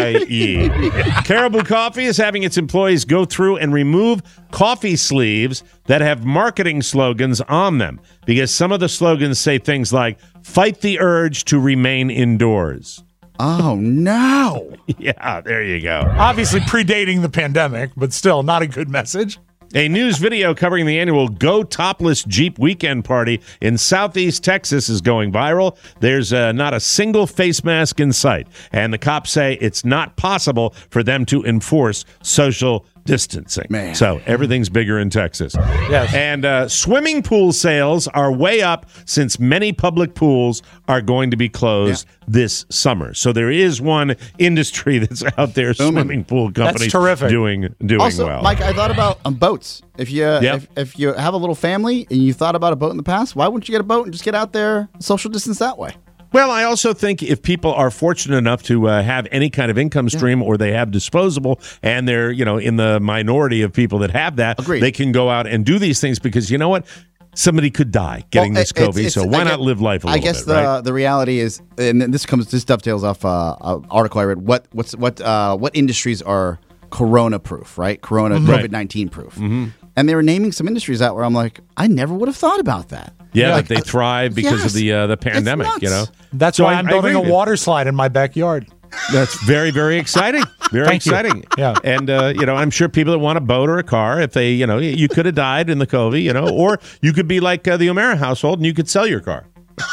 Caribou Coffee is having its employees go through and remove coffee sleeves that have marketing slogans on them, because some of the slogans say things like, fight the urge to remain indoors. Oh, no. Yeah, there you go. Obviously predating the pandemic, but still not a good message. A news video covering the annual Go Topless Jeep Weekend Party in Southeast Texas is going viral. There's not a single face mask in sight, and the cops say it's not possible for them to enforce social distancing. Man. So everything's bigger in Texas. Yes. And swimming pool sales are way up since many public pools are going to be closed this summer. So there is one industry that's out there, swimming pool companies terrific. doing Also, well. Mike, I thought about boats. If you if you have a little family and you thought about a boat in the past, why wouldn't you get a boat and just get out there, social distance that way? Well, I also think if people are fortunate enough to have any kind of income stream or they have disposable and they're, in the minority of people that have that, they can go out and do these things because you know what? Somebody could die getting this COVID, so why not live life a little bit? I guess the reality is, and this dovetails off an article I read. What industries are corona proof, right? COVID-19 proof. Mm-hmm. And they were naming some industries out where I'm like, I never would have thought about that. Yeah, like they thrive because of the pandemic. That's why I'm building a water slide in my backyard. That's very, very exciting. Very exciting. Yeah. And, I'm sure people that want a boat or a car, if they, you could have died in the COVID, or you could be like the O'Mara household and you could sell your car.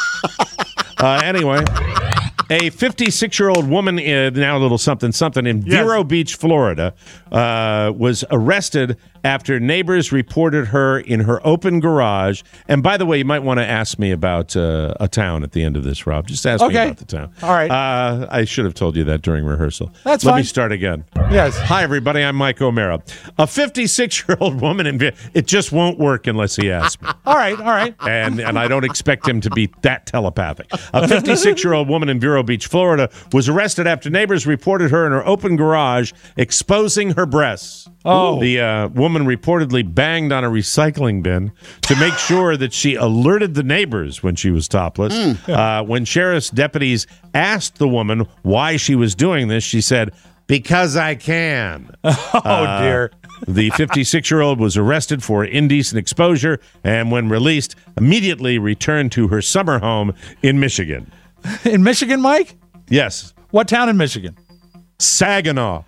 Anyway, a 56-year-old woman, now a little something, in Vero Beach, Florida, was arrested after neighbors reported her in her open garage. And by the way, you might want to ask me about a town at the end of this, Rob. Just ask me about the town. All right. I should have told you that during rehearsal. That's Let fine. me start again. Yes. Hi, everybody. I'm Mike O'Mara. A 56-year-old woman it just won't work unless he asks me. All right. And I don't expect him to be that telepathic. A 56-year-old woman in Vero Beach, Florida, was arrested after neighbors reported her in her open garage exposing her breasts. Oh. The woman reportedly banged on a recycling bin to make sure that she alerted the neighbors when she was topless. When sheriff's deputies asked the woman why she was doing this, she said, "Because I can." Oh, dear. The 56-year-old was arrested for indecent exposure and when released, immediately returned to her summer home in Michigan. In Michigan, Mike? Yes. What town in Michigan? Saginaw.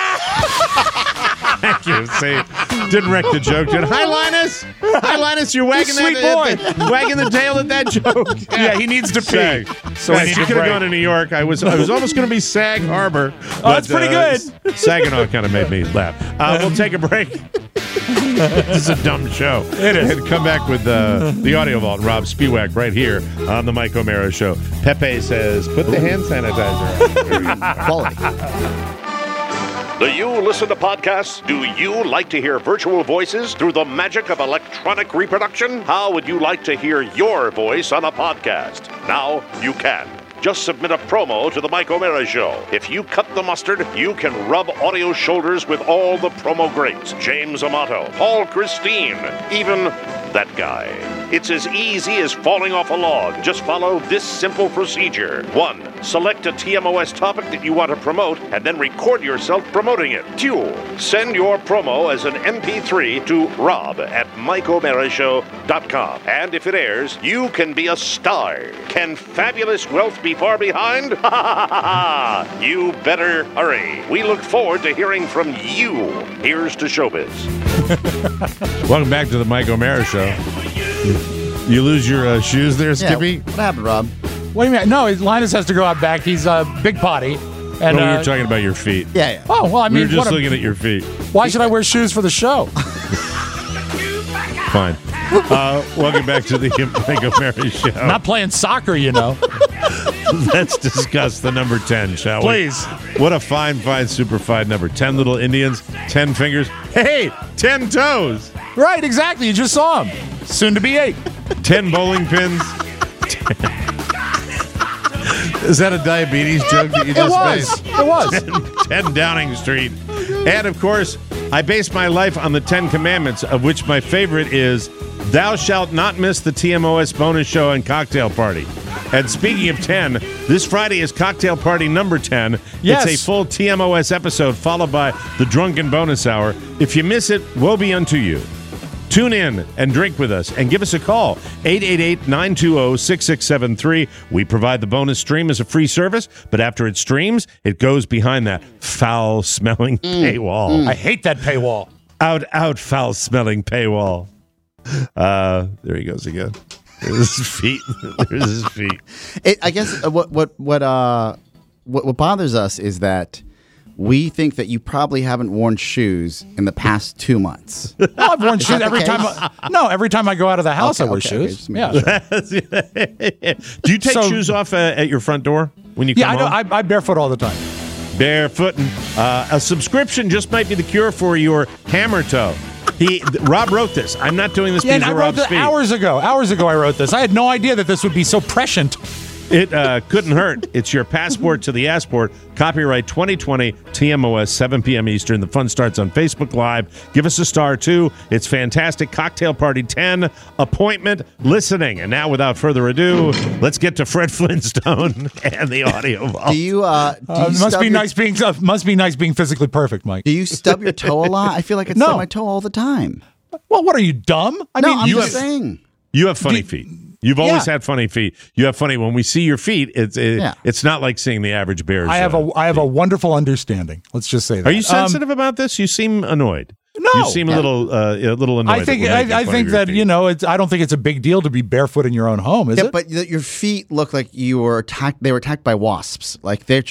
Thank you. See, didn't wreck the joke, did Hi, Linus. Hi, Linus. You're wagging wagging the tail at that joke. Yeah, he needs to pee. So you could have gone to New York. I was almost going to be Sag Harbor. Oh, that's pretty good. Saginaw kind of made me laugh. We'll take a break. This is a dumb show. It is. And come back with the Audio Vault and Rob Spiewak right here on the Mike O'Mara Show. Pepe says, put the hand sanitizer on. Quality. Do you listen to podcasts? Do you like to hear virtual voices through the magic of electronic reproduction? How would you like to hear your voice on a podcast? Now you can. Just submit a promo to the Mike O'Mara Show. If you cut the mustard, you can rub audio shoulders with all the promo greats. James Amato, Paul Christine, even that guy. It's as easy as falling off a log. Just follow this simple procedure. 1. Select a TMOS topic that you want to promote and then record yourself promoting it. 2. Send your promo as an MP3 to rob@MikeO'MaraShow.com. And if it airs, you can be a star. Can fabulous wealth be far behind? Ha ha ha ha! You better hurry. We look forward to hearing from you. Here's to showbiz. Welcome back to the Mike O'Mara Show. You lose your shoes there, Skippy? What happened, Rob? What do you mean? No, Linus has to go out back. He's a big potty. And, we were talking about your feet. Yeah. Oh, well, I mean, we were just looking at your feet. Why should I wear shoes for the show? Fine. Welcome back to the Mike O'Mara Show. I'm not playing soccer, you know. Let's discuss the number 10, shall Please. we? What a fine, super fine number. 10 little Indians, 10 fingers. Hey, 10 toes. Right, exactly. You just saw him. Soon to be 8. 10 bowling pins. Is that a diabetes joke that you just made? It was. 10 Downing Street. And, of course, I base my life on the 10 Commandments, of which my favorite is, thou shalt not miss the TMOS bonus show and cocktail party. And speaking of 10, this Friday is cocktail party number 10. Yes. It's a full TMOS episode followed by the drunken bonus hour. If you miss it, woe be unto you. Tune in and drink with us and give us a call, 888-920-6673. We provide the bonus stream as a free service, but after it streams, it goes behind that foul-smelling paywall. I hate that paywall. Out, foul-smelling paywall. There he goes again. There's his feet. There's his feet. I guess what bothers us is that we think that you probably haven't worn shoes in the past 2 months. Well, I've worn shoes every time. Every time I go out of the house, I wear shoes. Yeah. Do you take shoes off at your front door when you come home? I know. I barefoot all the time. Barefooting. A subscription just might be the cure for your hammer toe. Rob wrote this. I'm not doing this because of Rob's speed. Hours ago I wrote this. I had no idea that this would be so prescient. It couldn't hurt. It's your passport to the Assport. Copyright 2020, TMOS, 7 p.m. Eastern. The fun starts on Facebook Live. Give us a star, too. It's fantastic. Cocktail Party 10, appointment, listening. And now, without further ado, let's get to Fred Flintstone and the audio vault. Must be nice being physically perfect, Mike. Do you stub your toe a lot? I feel like I stub my toe all the time. Well, what are you, dumb? I'm just saying. You have funny feet. You've always had funny feet. You have funny. When we see your feet, it's not like seeing the average bear's. I have a wonderful understanding. Let's just say that. Are you sensitive about this? You seem annoyed. No, you seem a little annoyed. I think that I don't think it's a big deal to be barefoot in your own home, is it? But your feet look like you were attacked. They were attacked by wasps. Like they're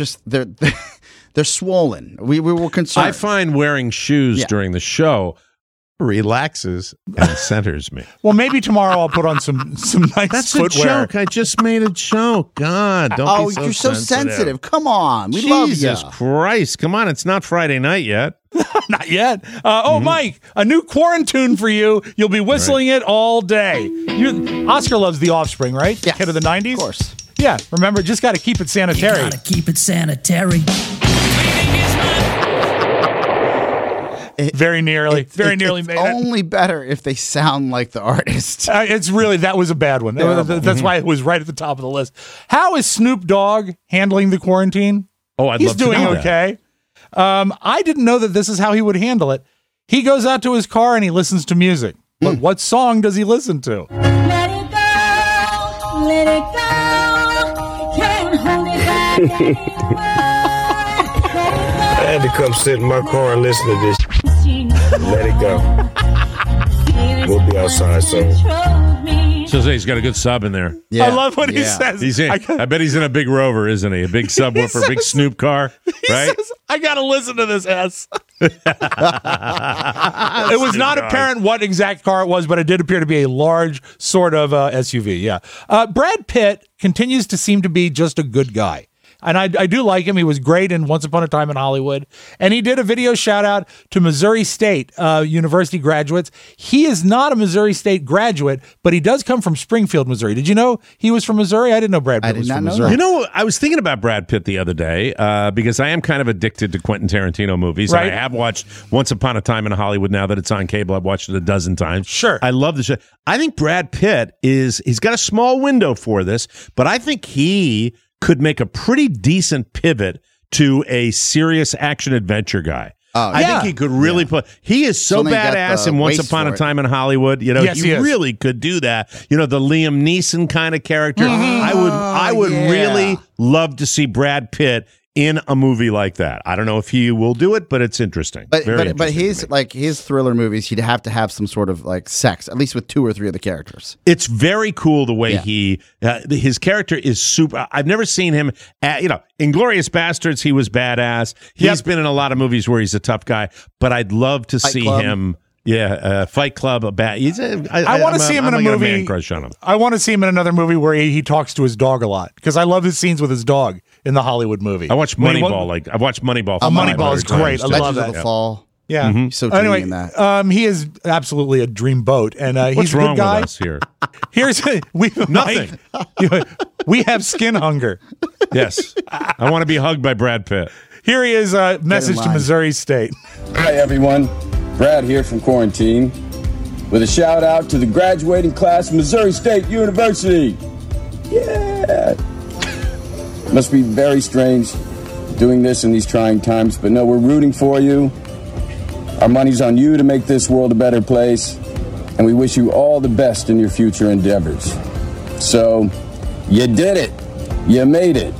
swollen. We were concerned. I find wearing shoes during the show relaxes and centers me. Well, maybe tomorrow I'll put on some nice That's footwear. a joke. I just made a joke. God, don't be so you're so sensitive. Come on. We love you. Jesus Christ. Come on. It's not Friday night yet. Not yet. Mike, a new quarantine for you. You'll be whistling it all day. Oscar loves The Offspring, right? Yes. Kid of the 90s? Of course. Yeah. Remember, just got to keep it sanitary. You gotta keep it sanitary. Very nearly made it. Only better if they sound like the artist. That was a bad one. That's why it was right at the top of the list. How is Snoop Dogg handling the quarantine? Oh, He's love to know doing okay. I didn't know that this is how he would handle it. He goes out to his car and he listens to music. But what song does he listen to? Let it go, can't hold it back anymore. I had to come sit in my car and listen to this. Let it go. We'll be outside soon. So he's got a good sub in there. Yeah. I love what he says. I bet he's in a big Rover, isn't he? A big subwoofer, big Snoop car, right? Says, I got to listen to this S. It was not apparent what exact car it was, but it did appear to be a large sort of SUV. Yeah. Brad Pitt continues to seem to be just a good guy. And I do like him. He was great in Once Upon a Time in Hollywood. And he did a video shout out to Missouri State University graduates. He is not a Missouri State graduate, but he does come from Springfield, Missouri. Did you know he was from Missouri? I didn't know Brad Pitt was from Missouri. You know, I was thinking about Brad Pitt the other day because I am kind of addicted to Quentin Tarantino movies. Right. And I have watched Once Upon a Time in Hollywood now that it's on cable. I've watched it a dozen times. Sure. I love the show. I think Brad Pitt he's got a small window for this, but I think he could make a pretty decent pivot to a serious action adventure guy. I think he could really put. He is so badass in Once Upon a Time in Hollywood. You know, he really could do that. You know, the Liam Neeson kind of character. I would really love to see Brad Pitt in a movie like that. I don't know if he will do it, but it's interesting. But his thriller movies, he'd have to have some sort of like sex, at least with 2 or 3 of the characters. It's very cool the way his character is super. I've never seen him Inglourious Bastards, he was badass. He's been in a lot of movies where he's a tough guy, but I'd love to see him. Yeah, Fight Club. I want to see him in a movie. Man crush on him. I want to see him in another movie where he talks to his dog a lot because I love his scenes with his dog in the Hollywood movie. I watched Moneyball. I've watched Moneyball. Moneyball is great. I love that. Fall. Yeah. Mhm. So dreamy anyway, in that. he is absolutely a dream boat, and What's he's a wrong good guy. with us here? Here's Nothing. we have skin hunger. Yes. I want to be hugged by Brad Pitt. Here he is. Message to line. Missouri State. Hi, everyone. Brad here from quarantine with a shout out to the graduating class of Missouri State University. Yeah. Must be very strange doing this in these trying times, but no, we're rooting for you. Our money's on you to make this world a better place, and we wish you all the best in your future endeavors. So, you did it. You made it.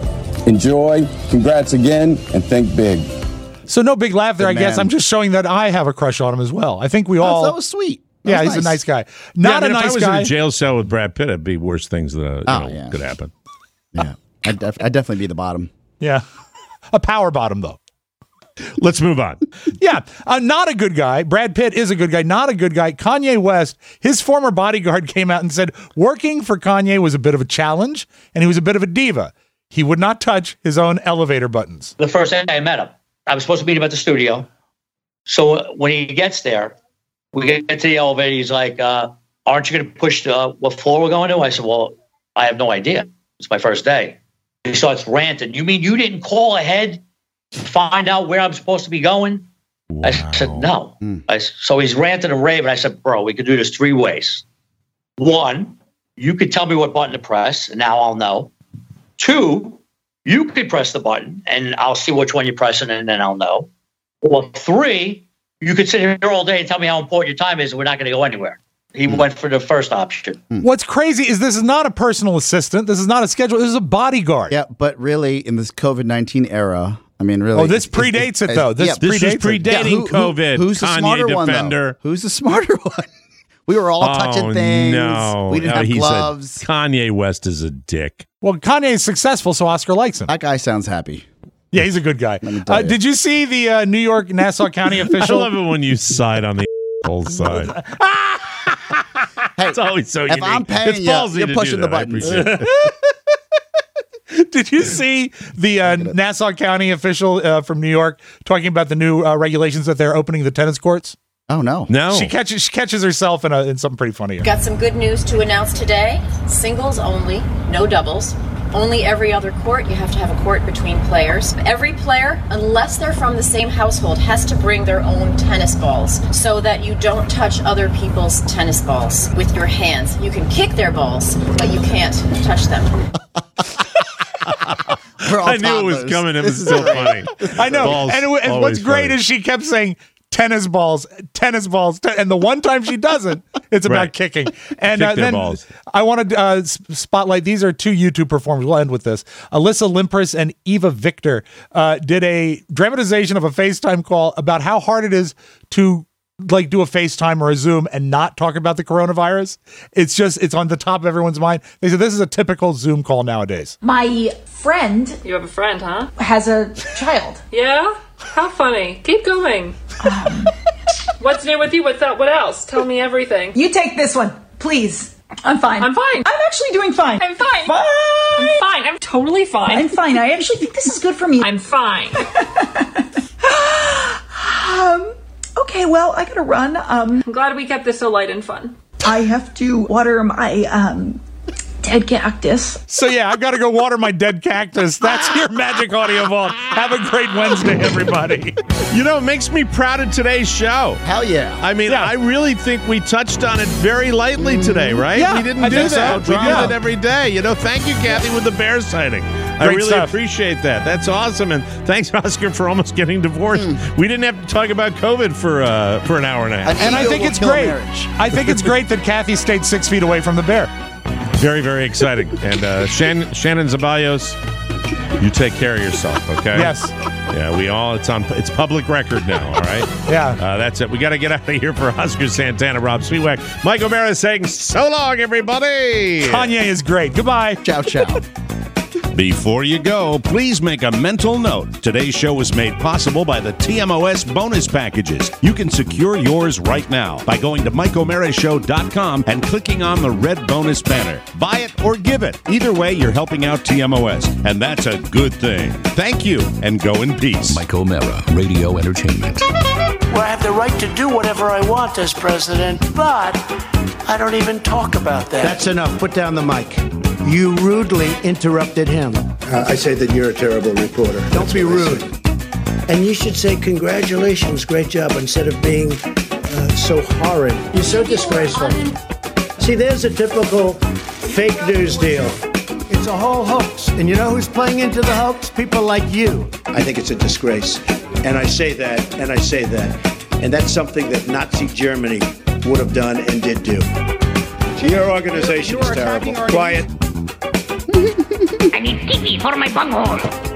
Enjoy. Congrats again, and think big. So no big laugh there, Good I guess. man. I'm just showing that I have a crush on him as well. I think we all. That was sweet. That Yeah, was he's a nice guy. Yeah, Not I mean, a if I nice was guy. in a jail cell with Brad Pitt, it'd be worse things that yeah. could happen. Yeah. I'd definitely be the bottom. Yeah, a power bottom though. Let's move on. Yeah, not a good guy. Brad Pitt is a good guy. Not a good guy. Kanye West, his former bodyguard, came out and said working for Kanye was a bit of a challenge, and he was a bit of a diva. He would not touch his own elevator buttons. The first day I met him, I was supposed to meet him at the studio. So when he gets there, we get to the elevator. He's like, aren't you going to push what floor we're going to? I said, well, I have no idea. It's my first day. He starts ranting. You mean you didn't call ahead to find out where I'm supposed to be going? Wow. I said, no. So he's ranting and raving. I said, bro, we could do this 3 ways. 1, you could tell me what button to press, and now I'll know. 2, you could press the button, and I'll see which one you're pressing, and then I'll know. Or 3, you could sit here all day and tell me how important your time is, and we're not going to go anywhere. He went for the first option. What's crazy is this is not a personal assistant. This is not a schedule. This is a bodyguard. Yeah, but really, in this COVID-19 era, I mean, really. Oh, this predates it, though. This This was predates it. predating COVID. Who's the Kanye smarter defender. one, though? Who's the smarter one? We were all touching things. No, we didn't have he gloves. Said Kanye West is a dick. Well, Kanye is successful, so Oscar likes him. That guy sounds happy. Yeah, he's a good guy. tell you. Did you see the New York Nassau County official? I love it when you side on the whole side. Hey, It's always so if unique. I'm paying It's you, ballsy you're to pushing do the that. I buttons. appreciate it. Did you see the Nassau County official from New York talking about the new regulations that they're opening the tennis courts? Oh, no. No. She catches herself in something pretty funny here. Got some good news to announce today. Singles only, no doubles. Only every other court, you have to have a court between players. Every player, unless they're from the same household, has to bring their own tennis balls so that you don't touch other people's tennis balls with your hands. You can kick their balls, but you can't touch them. I knew it was coming. It was so funny. I know. Balls, and what's always great funny. is she kept saying tennis balls, and the one time she doesn't, it's about Right. kicking. And Kick their then balls. I want to spotlight, these are 2 YouTube performers. We'll end with this. Alyssa Limpris and Eva Victor did a dramatization of a FaceTime call about how hard it is to like do a FaceTime or a Zoom and not talk about the coronavirus. It's on the top of everyone's mind. They said this is a typical Zoom call nowadays. My friend. You have a friend, huh? Has a child. Yeah? How funny. Keep going. What's new with you? What's up? What else? Tell me everything. You take this one, please. I'm fine. I'm fine. I'm actually doing fine. I'm fine. Fine. I'm fine. I'm totally fine. I'm fine. I actually think this is good for me. I'm fine. Okay, well, I gotta run. I'm glad we kept this so light and fun. I have to water my dead cactus. So yeah, I've got to go water my dead cactus. That's your Magic Audio Vault. Have a great Wednesday, everybody. You know, it makes me proud of today's show. Hell yeah. I mean, I really think we touched on it very lightly today, right? Yeah, we didn't I do think that. so. We do Yeah. that every day. You know, thank you, Kathy, with the bear sighting. I Great really stuff. appreciate that. That's awesome. And thanks, Oscar, for almost getting divorced. We didn't have to talk about COVID for an hour and a half. And I think it's great. I think it's great that Kathy stayed 6 feet away from the bear. Very, very exciting. And Shannon Zaballos, you take care of yourself, okay? Yes. Yeah, we all, it's public record now, all right? Yeah. That's it. We got to get out of here for Oscar Santana, Rob Sweetwack. Mike O'Mara saying so long, everybody. Kanye is great. Goodbye. Ciao, ciao. Before you go, please make a mental note. Today's show was made possible by the TMOS bonus packages. You can secure yours right now by going to MikeO'MaraShow.com and clicking on the red bonus banner. Buy it or give it. Either way, you're helping out TMOS, and that's a good thing. Thank you, and go in peace. Mike O'Mara, Radio Entertainment. where I have the right to do whatever I want as president, but I don't even talk about that. That's enough. Put down the mic. You rudely interrupted him. I say that you're a terrible reporter. Don't be rude. And you should say congratulations, great job, instead of being so horrid. You're so disgraceful. See, there's a typical fake news deal. It's a whole hoax. And you know who's playing into the hoax? People like you. I think it's a disgrace. And I say that, and I say that. And that's something that Nazi Germany would have done and did do. Your organization is terrible. Quiet. I need TV for my bunghole.